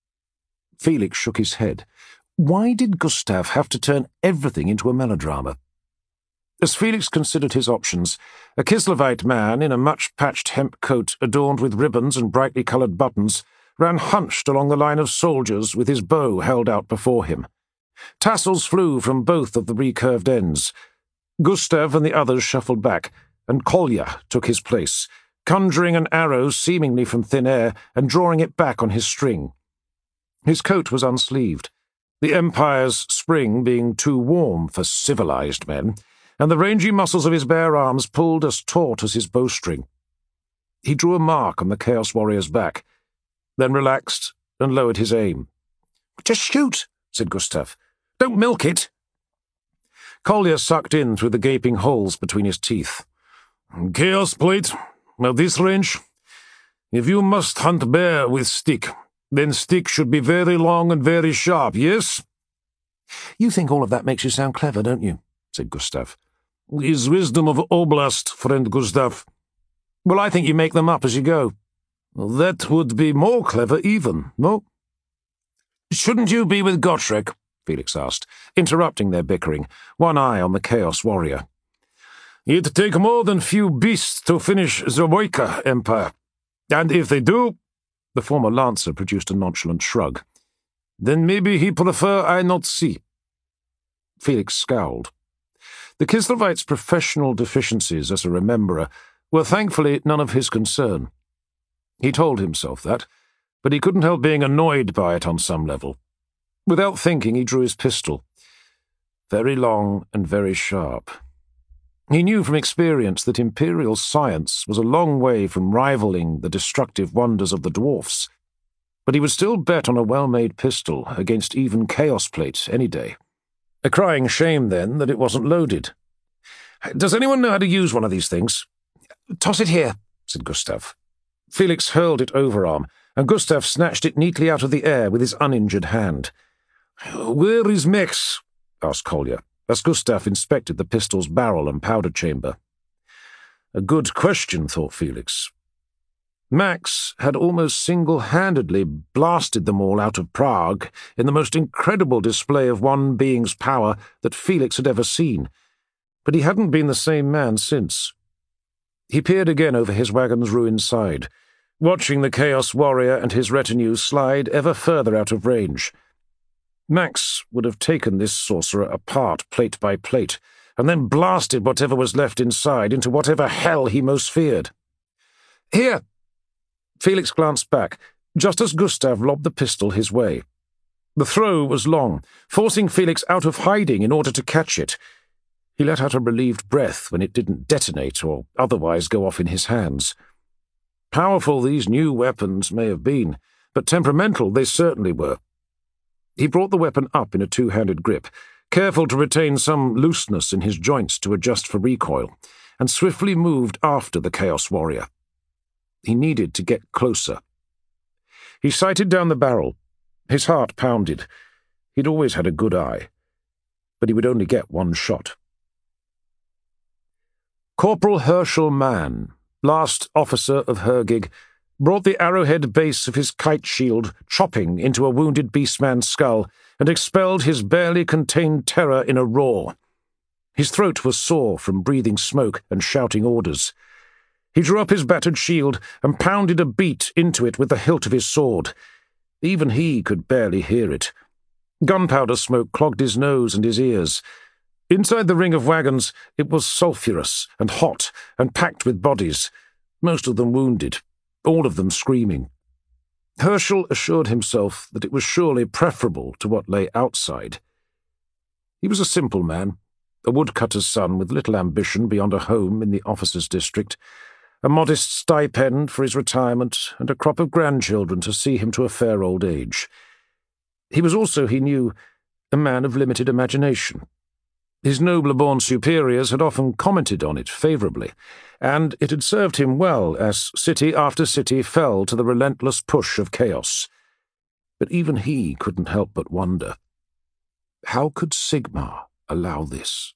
Felix shook his head. Why did Gustav have to turn everything into a melodrama? As Felix considered his options, a Kislevite man in a much-patched hemp coat adorned with ribbons and brightly coloured buttons ran hunched along the line of soldiers with his bow held out before him. Tassels flew from both of the recurved ends. Gustav and the others shuffled back, and Kolya took his place, conjuring an arrow seemingly from thin air and drawing it back on his string. His coat was unsleeved, the Empire's spring being too warm for civilized men, and the rangy muscles of his bare arms pulled as taut as his bowstring. He drew a mark on the Chaos Warrior's back, then relaxed and lowered his aim. "Just shoot," said Gustav. "Don't milk it." Kolya sucked in through the gaping holes between his teeth. "Chaos Plate, at this range? If you must hunt bear with stick, then stick should be very long and very sharp, yes?" "You think all of that makes you sound clever, don't you?" said Gustav. "Is wisdom of Oblast, friend Gustav." "Well, I think you make them up as you go." "That would be more clever even, no?" "Shouldn't you be with Gotrek?" Felix asked, interrupting their bickering, one eye on the Chaos Warrior. "It take more than few beasts to finish the Woika Empire. And if they do—" The former lancer produced a nonchalant shrug. "Then maybe he prefer I not see." Felix scowled. The Kislevite's professional deficiencies as a rememberer were thankfully none of his concern. He told himself that, but he couldn't help being annoyed by it on some level. Without thinking, he drew his pistol. Very long and very sharp. He knew from experience that Imperial science was a long way from rivaling the destructive wonders of the dwarfs, but he would still bet on a well-made pistol against even Chaos Plate any day. A crying shame, then, that it wasn't loaded. "Does anyone know how to use one of these things?" "Toss it here," said Gustav. Felix hurled it overarm, and Gustav snatched it neatly out of the air with his uninjured hand. "Where is Mex?" asked Kolya, as Gustav inspected the pistol's barrel and powder chamber. A good question, thought Felix. Max had almost single-handedly blasted them all out of Prague in the most incredible display of one being's power that Felix had ever seen, but he hadn't been the same man since. He peered again over his wagon's ruined side, watching the Chaos Warrior and his retinue slide ever further out of range. Max would have taken this sorcerer apart plate by plate, and then blasted whatever was left inside into whatever hell he most feared. "Here!" Felix glanced back, just as Gustav lobbed the pistol his way. The throw was long, forcing Felix out of hiding in order to catch it. He let out a relieved breath when it didn't detonate or otherwise go off in his hands. Powerful these new weapons may have been, but temperamental they certainly were. He brought the weapon up in a two-handed grip, careful to retain some looseness in his joints to adjust for recoil, and swiftly moved after the Chaos Warrior. He needed to get closer. He sighted down the barrel. His heart pounded. He'd always had a good eye, but he would only get one shot. Corporal Herschel Mann, last officer of Hergig, brought the arrowhead base of his kite shield chopping into a wounded beastman's skull and expelled his barely contained terror in a roar. His throat was sore from breathing smoke and shouting orders. He drew up his battered shield and pounded a beat into it with the hilt of his sword. Even he could barely hear it. Gunpowder smoke clogged his nose and his ears. Inside the ring of wagons, it was sulphurous and hot and packed with bodies, most of them wounded, all of them screaming. Herschel assured himself that it was surely preferable to what lay outside. He was a simple man, a woodcutter's son with little ambition beyond a home in the officers' district, a modest stipend for his retirement, and a crop of grandchildren to see him to a fair old age. He was also, he knew, a man of limited imagination. His nobler-born superiors had often commented on it favourably, and it had served him well as city after city fell to the relentless push of chaos. But even he couldn't help but wonder, how could Sigmar allow this?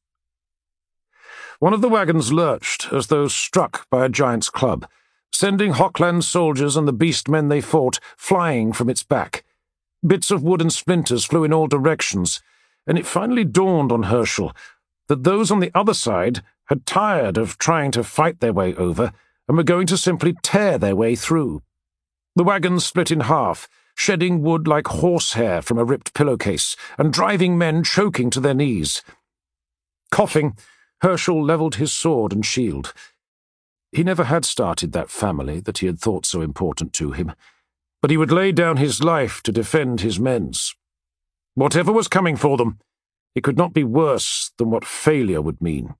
One of the wagons lurched as though struck by a giant's club, sending Hochland's soldiers and the beastmen they fought flying from its back. Bits of wood and splinters flew in all directions, and it finally dawned on Herschel that those on the other side had tired of trying to fight their way over and were going to simply tear their way through. The wagons split in half, shedding wood like horsehair from a ripped pillowcase and driving men choking to their knees. Coughing, Herschel levelled his sword and shield. He never had started that family that he had thought so important to him, but he would lay down his life to defend his men's. Whatever was coming for them, it could not be worse than what failure would mean.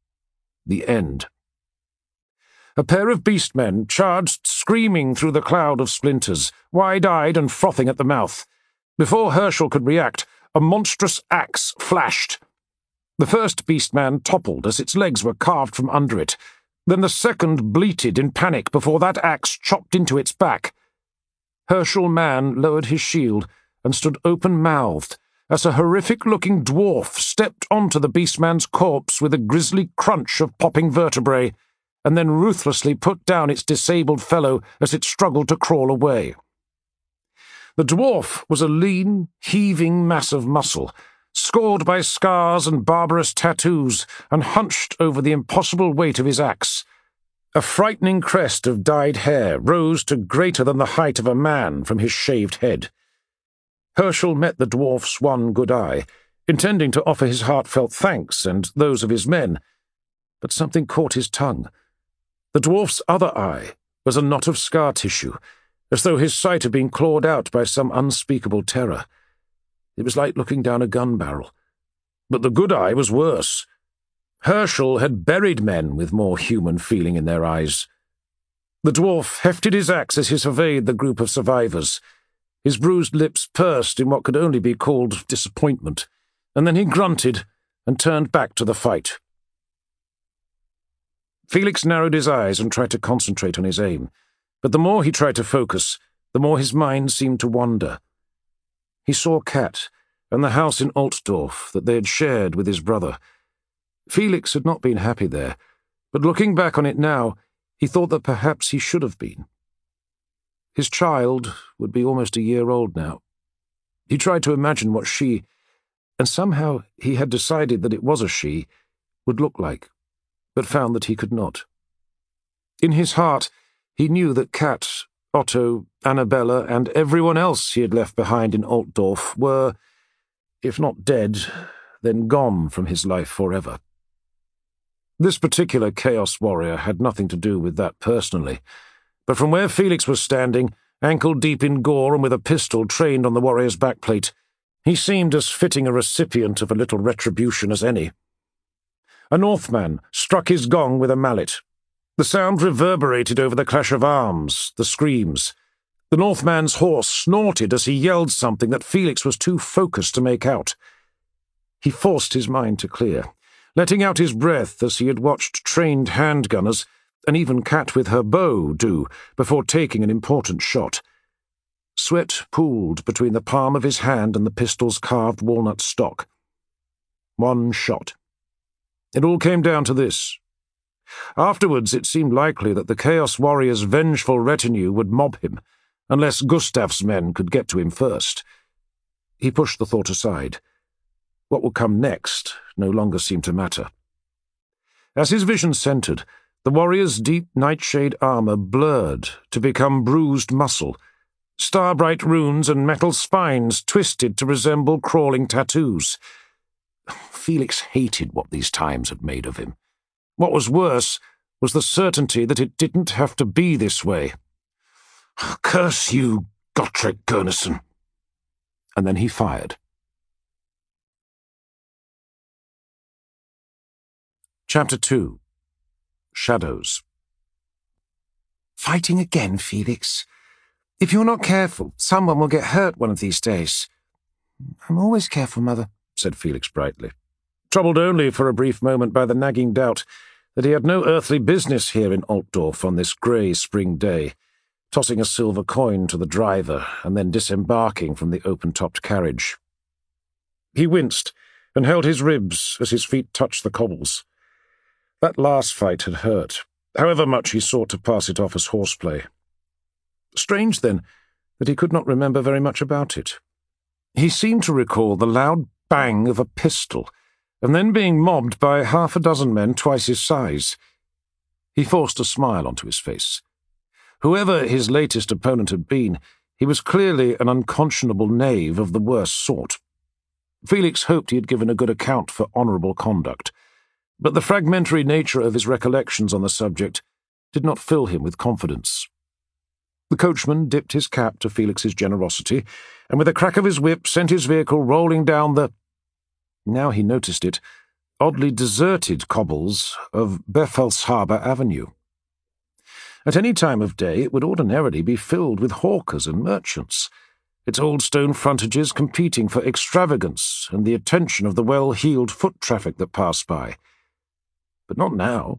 The end. A pair of beastmen charged screaming through the cloud of splinters, wide-eyed and frothing at the mouth. Before Herschel could react, a monstrous axe flashed. The first beastman toppled as its legs were carved from under it. Then the second bleated in panic before that axe chopped into its back. Herschel Mann lowered his shield and stood open-mouthed as a horrific-looking dwarf stepped onto the beastman's corpse with a grisly crunch of popping vertebrae, and then ruthlessly put down its disabled fellow as it struggled to crawl away. The dwarf was a lean, heaving mass of muscle, scored by scars and barbarous tattoos, and hunched over the impossible weight of his axe. A frightening crest of dyed hair rose to greater than the height of a man from his shaved head. Herschel met the dwarf's one good eye, intending to offer his heartfelt thanks and those of his men, but something caught his tongue. The dwarf's other eye was a knot of scar tissue, as though his sight had been clawed out by some unspeakable terror. It was like looking down a gun barrel. But the good eye was worse. Herschel had buried men with more human feeling in their eyes. The dwarf hefted his axe as he surveyed the group of survivors. His bruised lips pursed in what could only be called disappointment, and then he grunted and turned back to the fight. Felix narrowed his eyes and tried to concentrate on his aim, but the more he tried to focus, the more his mind seemed to wander. He saw Kat and the house in Altdorf that they had shared with his brother. Felix had not been happy there, but looking back on it now, he thought that perhaps he should have been. His child would be almost a year old now. He tried to imagine what she, and somehow he had decided that it was a she, would look like, but found that he could not. In his heart, he knew that Kat, Otto, Annabella, and everyone else he had left behind in Altdorf were, if not dead, then gone from his life forever. This particular Chaos Warrior had nothing to do with that personally, but from where Felix was standing, ankle-deep in gore and with a pistol trained on the warrior's backplate, he seemed as fitting a recipient of a little retribution as any. A Northman struck his gong with a mallet. The sound reverberated over the clash of arms, the screams. The Northman's horse snorted as he yelled something that Felix was too focused to make out. He forced his mind to clear, letting out his breath as he had watched trained handgunners, and even Cat with her bow, do before taking an important shot. Sweat pooled between the palm of his hand and the pistol's carved walnut stock. One shot. It all came down to this. Afterwards, it seemed likely that the Chaos Warrior's vengeful retinue would mob him, unless Gustav's men could get to him first. He pushed the thought aside. What would come next no longer seemed to matter. As his vision centered, the warrior's deep nightshade armor blurred to become bruised muscle. Starbright runes and metal spines twisted to resemble crawling tattoos. Felix hated what these times had made of him. What was worse was the certainty that it didn't have to be this way. "Curse you, Gotrek Gurnason." And then he fired. Chapter 2. Shadows. "Fighting again, Felix. If you're not careful, someone will get hurt one of these days." "I'm always careful, Mother," said Felix brightly, troubled only for a brief moment by the nagging doubt that he had no earthly business here in Altdorf on this grey spring day, tossing a silver coin to the driver and then disembarking from the open-topped carriage. He winced and held his ribs as his feet touched the cobbles. That last fight had hurt, however much he sought to pass it off as horseplay. Strange, then, that he could not remember very much about it. He seemed to recall the loud bang of a pistol, and then being mobbed by half a dozen men twice his size. He forced a smile onto his face. Whoever his latest opponent had been, he was clearly an unconscionable knave of the worst sort. Felix hoped he had given a good account for honourable conduct, but the fragmentary nature of his recollections on the subject did not fill him with confidence. The coachman dipped his cap to Felix's generosity, and with a crack of his whip sent his vehicle rolling down the, now he noticed it, oddly deserted cobbles of Befelshaber Avenue. At any time of day it would ordinarily be filled with hawkers and merchants, its old stone frontages competing for extravagance and the attention of the well-heeled foot traffic that passed by. But not now.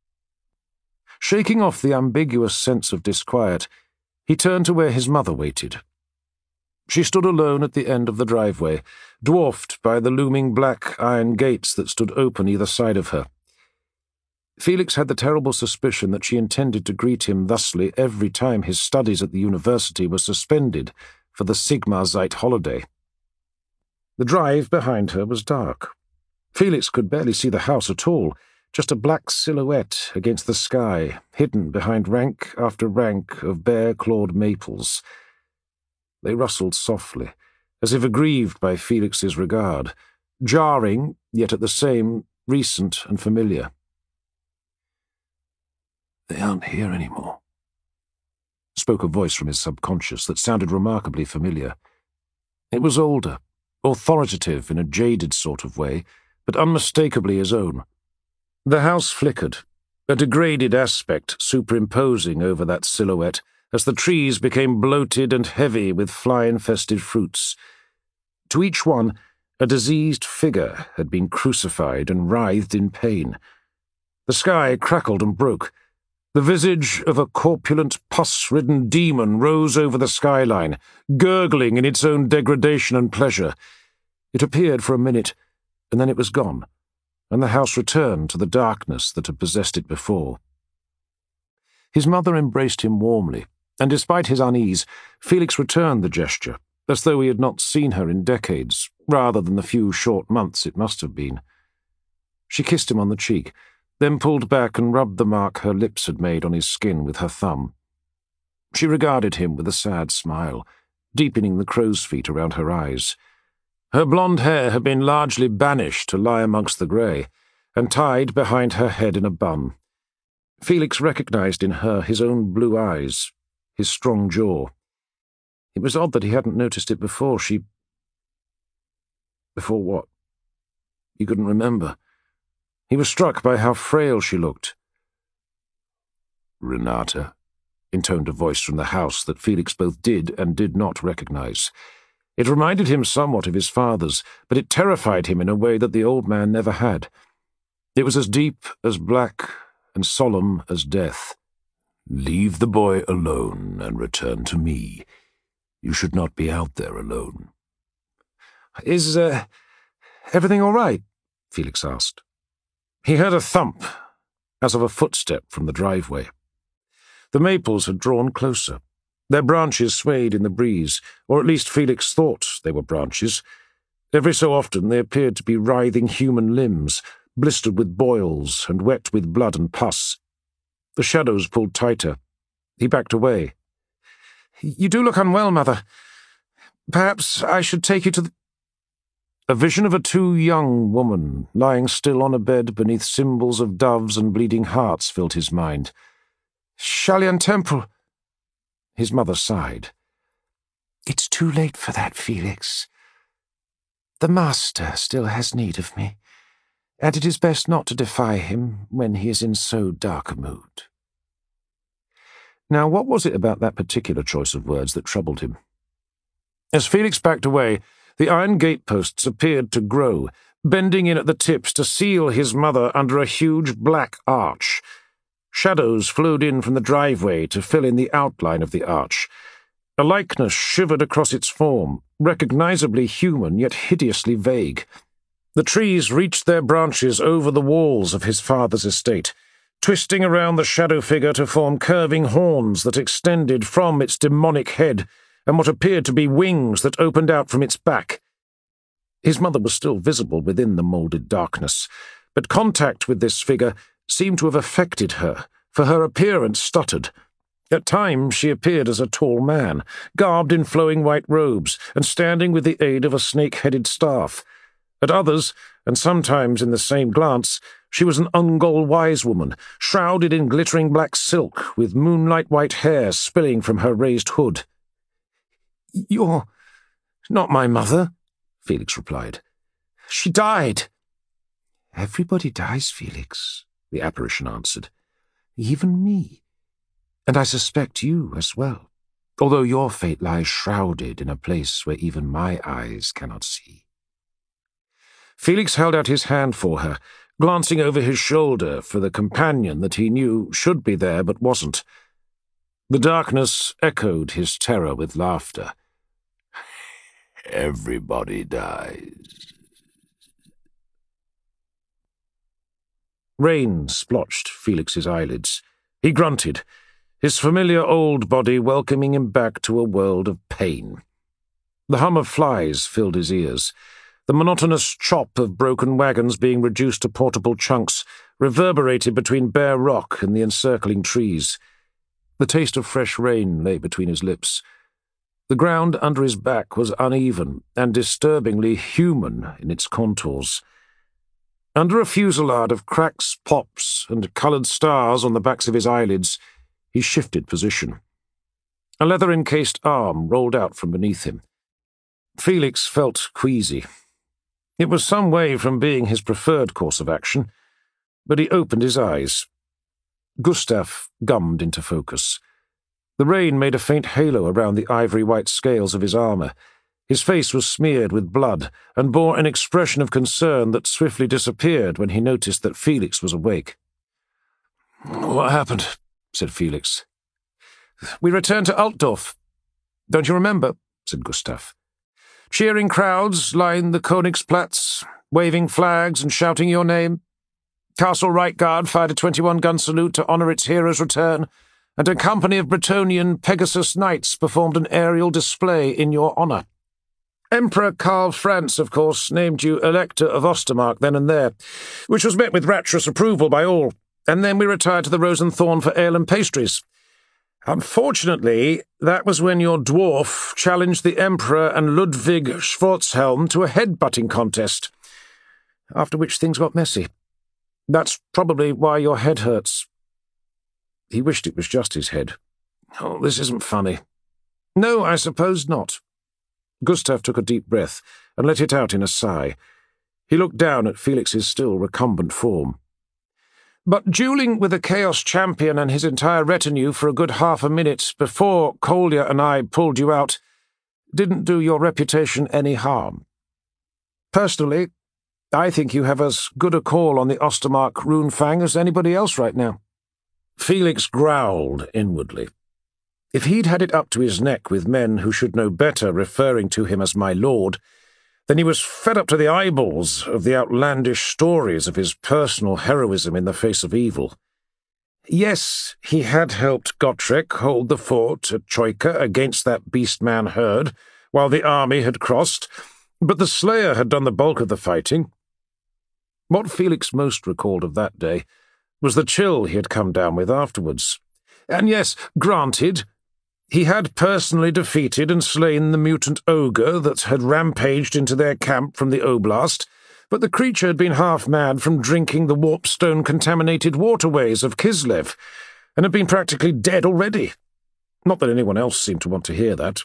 Shaking off the ambiguous sense of disquiet, he turned to where his mother waited. She stood alone at the end of the driveway, dwarfed by the looming black iron gates that stood open either side of her. Felix had the terrible suspicion that she intended to greet him thusly every time his studies at the university were suspended for the Sigma-Zeit holiday. The drive behind her was dark. Felix could barely see the house at all, just a black silhouette against the sky, hidden behind rank after rank of bare-clawed maples. They rustled softly, as if aggrieved by Felix's regard, jarring, yet at the same, recent and familiar. "They aren't here anymore," spoke a voice from his subconscious that sounded remarkably familiar. It was older, authoritative in a jaded sort of way, but unmistakably his own. The house flickered, a degraded aspect superimposing over that silhouette as the trees became bloated and heavy with fly-infested fruits. To each one, a diseased figure had been crucified and writhed in pain. The sky crackled and broke. The visage of a corpulent, pus-ridden demon rose over the skyline, gurgling in its own degradation and pleasure. It appeared for a minute, and then it was gone, and the house returned to the darkness that had possessed it before. His mother embraced him warmly, and despite his unease, Felix returned the gesture, as though he had not seen her in decades, rather than the few short months it must have been. She kissed him on the cheek, then pulled back and rubbed the mark her lips had made on his skin with her thumb. She regarded him with a sad smile, deepening the crow's feet around her eyes. Her blonde hair had been largely banished to lie amongst the grey, and tied behind her head in a bun. Felix recognised in her his own blue eyes, his strong jaw. It was odd that he hadn't noticed it before. Before what? He couldn't remember. He was struck by how frail she looked. "Renata," intoned a voice from the house that Felix both did and did not recognise. It reminded him somewhat of his father's, but it terrified him in a way that the old man never had. It was as deep, as black, and solemn as death. "Leave the boy alone and return to me. You should not be out there alone." "Is, everything all right?" Felix asked. He heard a thump, as of a footstep from the driveway. The maples had drawn closer. Their branches swayed in the breeze, or at least Felix thought they were branches. Every so often they appeared to be writhing human limbs, blistered with boils and wet with blood and pus. The shadows pulled tighter. He backed away. "You do look unwell, Mother. Perhaps I should take you to the—" A vision of a too young woman lying still on a bed beneath symbols of doves and bleeding hearts filled his mind. "Shalyan Temple." His mother sighed. "It's too late for that, Felix. The Master still has need of me, and it is best not to defy him when he is in so dark a mood." Now, what was it about that particular choice of words that troubled him? As Felix backed away, the iron gateposts appeared to grow, bending in at the tips to seal his mother under a huge black arch. Shadows flowed in from the driveway to fill in the outline of the arch. A likeness shivered across its form, recognizably human yet hideously vague. The trees reached their branches over the walls of his father's estate, twisting around the shadow figure to form curving horns that extended from its demonic head, and what appeared to be wings that opened out from its back. His mother was still visible within the moulded darkness, but contact with this figure seemed to have affected her, for her appearance stuttered. At times she appeared as a tall man, garbed in flowing white robes, and standing with the aid of a snake-headed staff. At others, and sometimes in the same glance, she was an Ungol wise woman, shrouded in glittering black silk, with moonlight-white hair spilling from her raised hood. "You're not my mother," Felix replied. "She died." "Everybody dies, Felix," the apparition answered. "Even me. And I suspect you as well, although your fate lies shrouded in a place where even my eyes cannot see." Felix held out his hand for her, glancing over his shoulder for the companion that he knew should be there but wasn't. The darkness echoed his terror with laughter. "Everybody dies." Rain splotched Felix's eyelids. He grunted, his familiar old body welcoming him back to a world of pain. The hum of flies filled his ears. The monotonous chop of broken wagons being reduced to portable chunks reverberated between bare rock and the encircling trees. The taste of fresh rain lay between his lips. The ground under his back was uneven and disturbingly human in its contours. Under a fusillade of cracks, pops, and coloured stars on the backs of his eyelids, he shifted position. A leather-encased arm rolled out from beneath him. Felix felt queasy. It was some way from being his preferred course of action, but he opened his eyes. Gustav gummed into focus. The rain made a faint halo around the ivory-white scales of his armour. His face was smeared with blood and bore an expression of concern that swiftly disappeared when he noticed that Felix was awake. "What happened?" said Felix. "We returned to Altdorf. Don't you remember?" said Gustav. "Cheering crowds lined the Königsplatz, waving flags and shouting your name. Castle Right Guard fired a 21-gun salute to honour its hero's return, and a company of Bretonnian Pegasus Knights performed an aerial display in your honour. Emperor Karl Franz, of course, named you Elector of Ostermark then and there, which was met with rapturous approval by all, and then we retired to the Rose and Thorn for ale and pastries. Unfortunately, that was when your dwarf challenged the Emperor and Ludwig Schwarzhelm to a head-butting contest, after which things got messy. That's probably why your head hurts." He wished it was just his head. "Oh, this isn't funny." "No, I suppose not." Gustav took a deep breath and let it out in a sigh. He looked down at Felix's still recumbent form. "But dueling with a Chaos Champion and his entire retinue for a good half a minute before Kolya and I pulled you out didn't do your reputation any harm. Personally, I think you have as good a call on the Ostermark Runefang as anybody else right now." Felix growled inwardly. If he'd had it up to his neck with men who should know better referring to him as my lord, then he was fed up to the eyeballs of the outlandish stories of his personal heroism in the face of evil. Yes, he had helped Gotrek hold the fort at Troika against that beastman herd while the army had crossed, but the Slayer had done the bulk of the fighting. What Felix most recalled of that day was the chill he had come down with afterwards. And yes, granted, he had personally defeated and slain the mutant ogre that had rampaged into their camp from the Oblast, but the creature had been half-mad from drinking the warpstone-contaminated waterways of Kislev, and had been practically dead already. Not that anyone else seemed to want to hear that.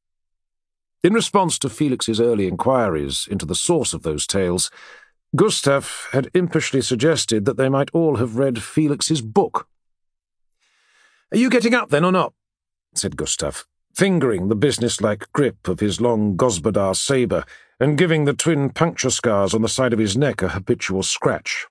In response to Felix's early inquiries into the source of those tales, Gustav had impishly suggested that they might all have read Felix's book. "Are you getting up then or not?" said Gustav, fingering the business-like grip of his long Gospodar sabre and giving the twin puncture scars on the side of his neck a habitual scratch.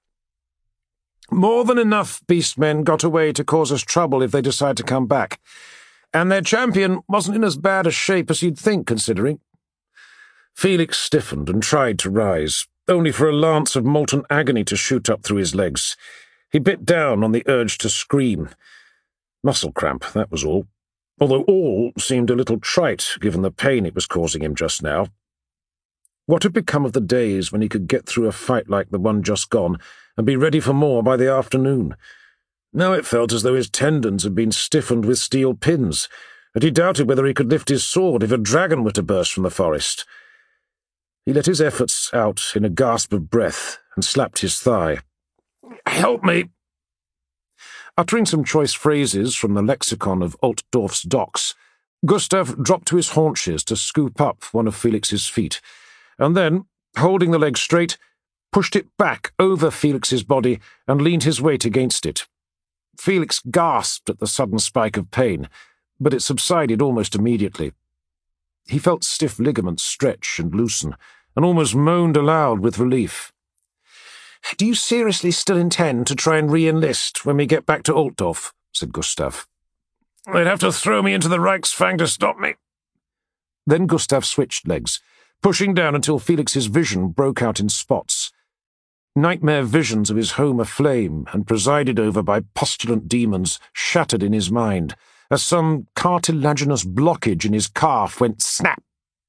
"More than enough beastmen got away to cause us trouble if they decide to come back, and their champion wasn't in as bad a shape as you'd think, considering." Felix stiffened and tried to rise, only for a lance of molten agony to shoot up through his legs. He bit down on the urge to scream. Muscle cramp, that was all. Although all seemed a little trite, given the pain it was causing him just now. What had become of the days when he could get through a fight like the one just gone and be ready for more by the afternoon? Now it felt as though his tendons had been stiffened with steel pins, and he doubted whether he could lift his sword if a dragon were to burst from the forest. He let his efforts out in a gasp of breath and slapped his thigh. "Help me!" Uttering some choice phrases from the lexicon of Altdorf's docks, Gustav dropped to his haunches to scoop up one of Felix's feet, and then, holding the leg straight, pushed it back over Felix's body and leaned his weight against it. Felix gasped at the sudden spike of pain, but it subsided almost immediately. He felt stiff ligaments stretch and loosen, and almost moaned aloud with relief. "Do you seriously still intend to try and re-enlist when we get back to Altdorf?" said Gustav. "They'd have to throw me into the Reichsfang to stop me." Then Gustav switched legs, pushing down until Felix's vision broke out in spots. Nightmare visions of his home aflame and presided over by postulant demons shattered in his mind, as some cartilaginous blockage in his calf went snap.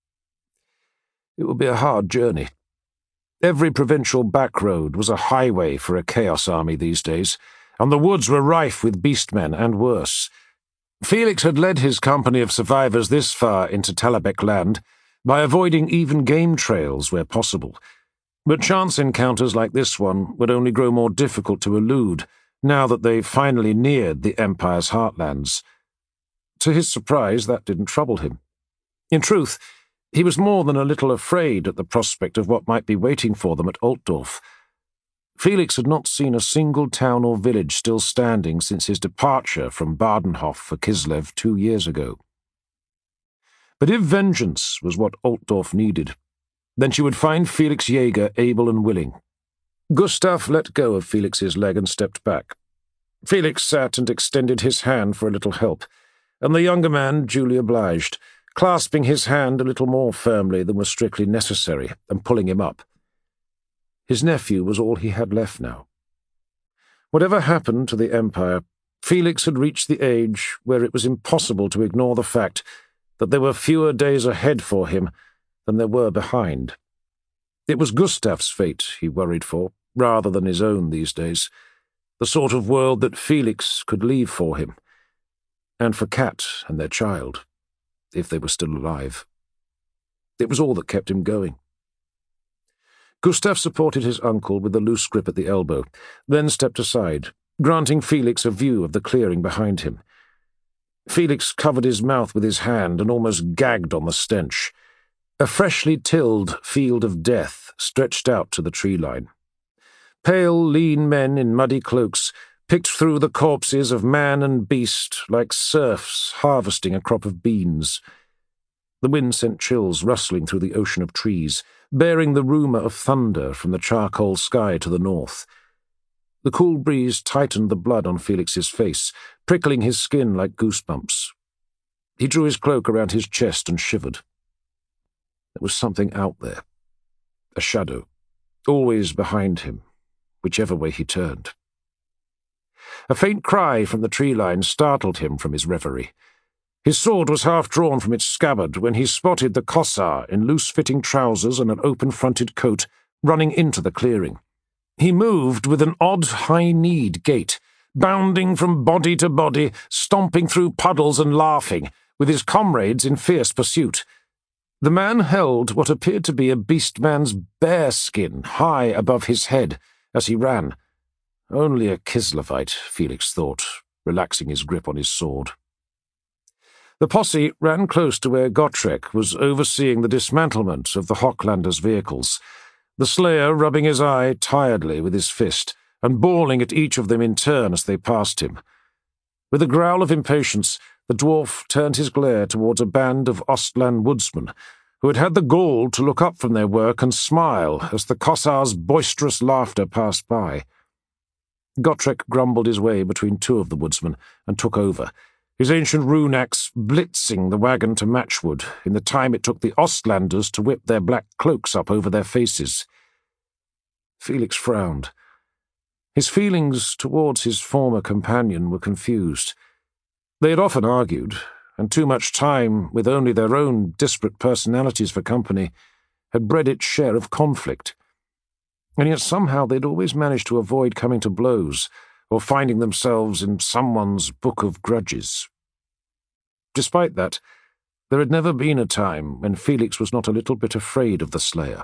It would be a hard journey. Every provincial backroad was a highway for a Chaos army these days, and the woods were rife with beastmen and worse. Felix had led his company of survivors this far into Talabek land by avoiding even game trails where possible, but chance encounters like this one would only grow more difficult to elude now that they finally neared the Empire's heartlands. To his surprise, that didn't trouble him. In truth, he was more than a little afraid at the prospect of what might be waiting for them at Altdorf. Felix had not seen a single town or village still standing since his departure from Badenhof for Kislev 2 years ago. But if vengeance was what Altdorf needed, then she would find Felix Jaeger able and willing. Gustav let go of Felix's leg and stepped back. Felix sat and extended his hand for a little help, and the younger man duly obliged, clasping his hand a little more firmly than was strictly necessary and pulling him up. His nephew was all he had left now. Whatever happened to the Empire, Felix had reached the age where it was impossible to ignore the fact that there were fewer days ahead for him than there were behind. It was Gustav's fate he worried for, rather than his own these days, the sort of world that Felix could leave for him. and for Kat and their child, if they were still alive. It was all that kept him going. Gustav supported his uncle with a loose grip at the elbow, then stepped aside, granting Felix a view of the clearing behind him. Felix covered his mouth with his hand and almost gagged on the stench. A freshly tilled field of death stretched out to the tree line. Pale, lean men in muddy cloaks picked through the corpses of man and beast like serfs harvesting a crop of beans. The wind sent chills rustling through the ocean of trees, bearing the rumour of thunder from the charcoal sky to the north. The cool breeze tightened the blood on Felix's face, prickling his skin like goosebumps. He drew his cloak around his chest and shivered. There was something out there. A shadow, always behind him, whichever way he turned. A faint cry from the tree line startled him from his reverie. His sword was half drawn from its scabbard when he spotted the Kossar in loose-fitting trousers and an open-fronted coat running into the clearing. He moved with an odd high-kneed gait, bounding from body to body, stomping through puddles and laughing, with his comrades in fierce pursuit. The man held what appeared to be a beast-man's bear skin high above his head as he ran. Only a Kislevite, Felix thought, relaxing his grip on his sword. The posse ran close to where Gotrek was overseeing the dismantlement of the Hochlander's vehicles, the slayer rubbing his eye tiredly with his fist and bawling at each of them in turn as they passed him. With a growl of impatience, the dwarf turned his glare towards a band of Ostland woodsmen who had had the gall to look up from their work and smile as the Kossar's boisterous laughter passed by. Gotrek grumbled his way between two of the woodsmen and took over, his ancient rune axe blitzing the wagon to matchwood in the time it took the Ostlanders to whip their black cloaks up over their faces. Felix frowned. His feelings towards his former companion were confused. They had often argued, and too much time with only their own disparate personalities for company had bred its share of conflict. And yet somehow they'd always managed to avoid coming to blows or finding themselves in someone's book of grudges. Despite that, there had never been a time when Felix was not a little bit afraid of the Slayer.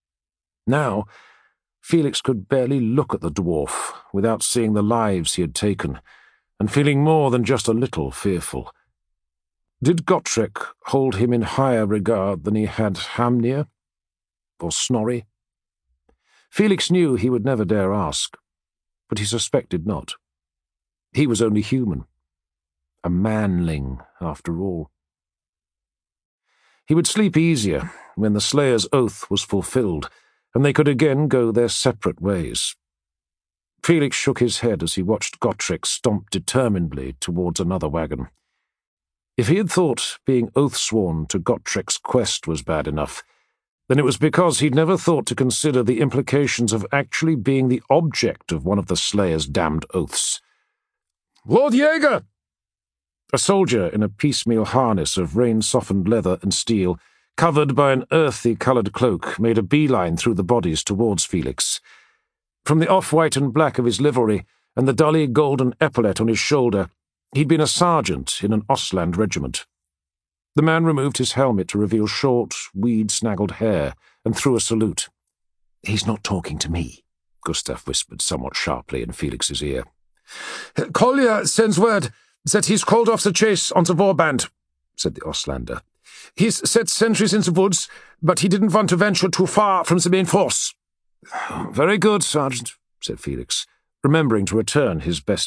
Now, Felix could barely look at the dwarf without seeing the lives he had taken, and feeling more than just a little fearful. Did Gotrek hold him in higher regard than he had Hamnir? Or Snorri? Felix knew he would never dare ask, but he suspected not. He was only human. A manling, after all. He would sleep easier when the Slayer's oath was fulfilled, and they could again go their separate ways. Felix shook his head as he watched Gotrek stomp determinedly towards another wagon. If he had thought being oath-sworn to Gottrek's quest was bad enough, then it was because he'd never thought to consider the implications of actually being the object of one of the Slayer's damned oaths. "Lord Jaeger!" A soldier in a piecemeal harness of rain-softened leather and steel, covered by an earthy-coloured cloak, made a beeline through the bodies towards Felix. From the off-white and black of his livery and the dully golden epaulet on his shoulder, he'd been a sergeant in an Ostland regiment. The man removed his helmet to reveal short, weed-snaggled hair and threw a salute. "He's not talking to me," Gustav whispered somewhat sharply in Felix's ear. "Kolya sends word that he's called off the chase on the warband," said the Ostlander. "He's set sentries in the woods, but he didn't want to venture too far from the main force." "Very good, Sergeant," said Felix, remembering to return his best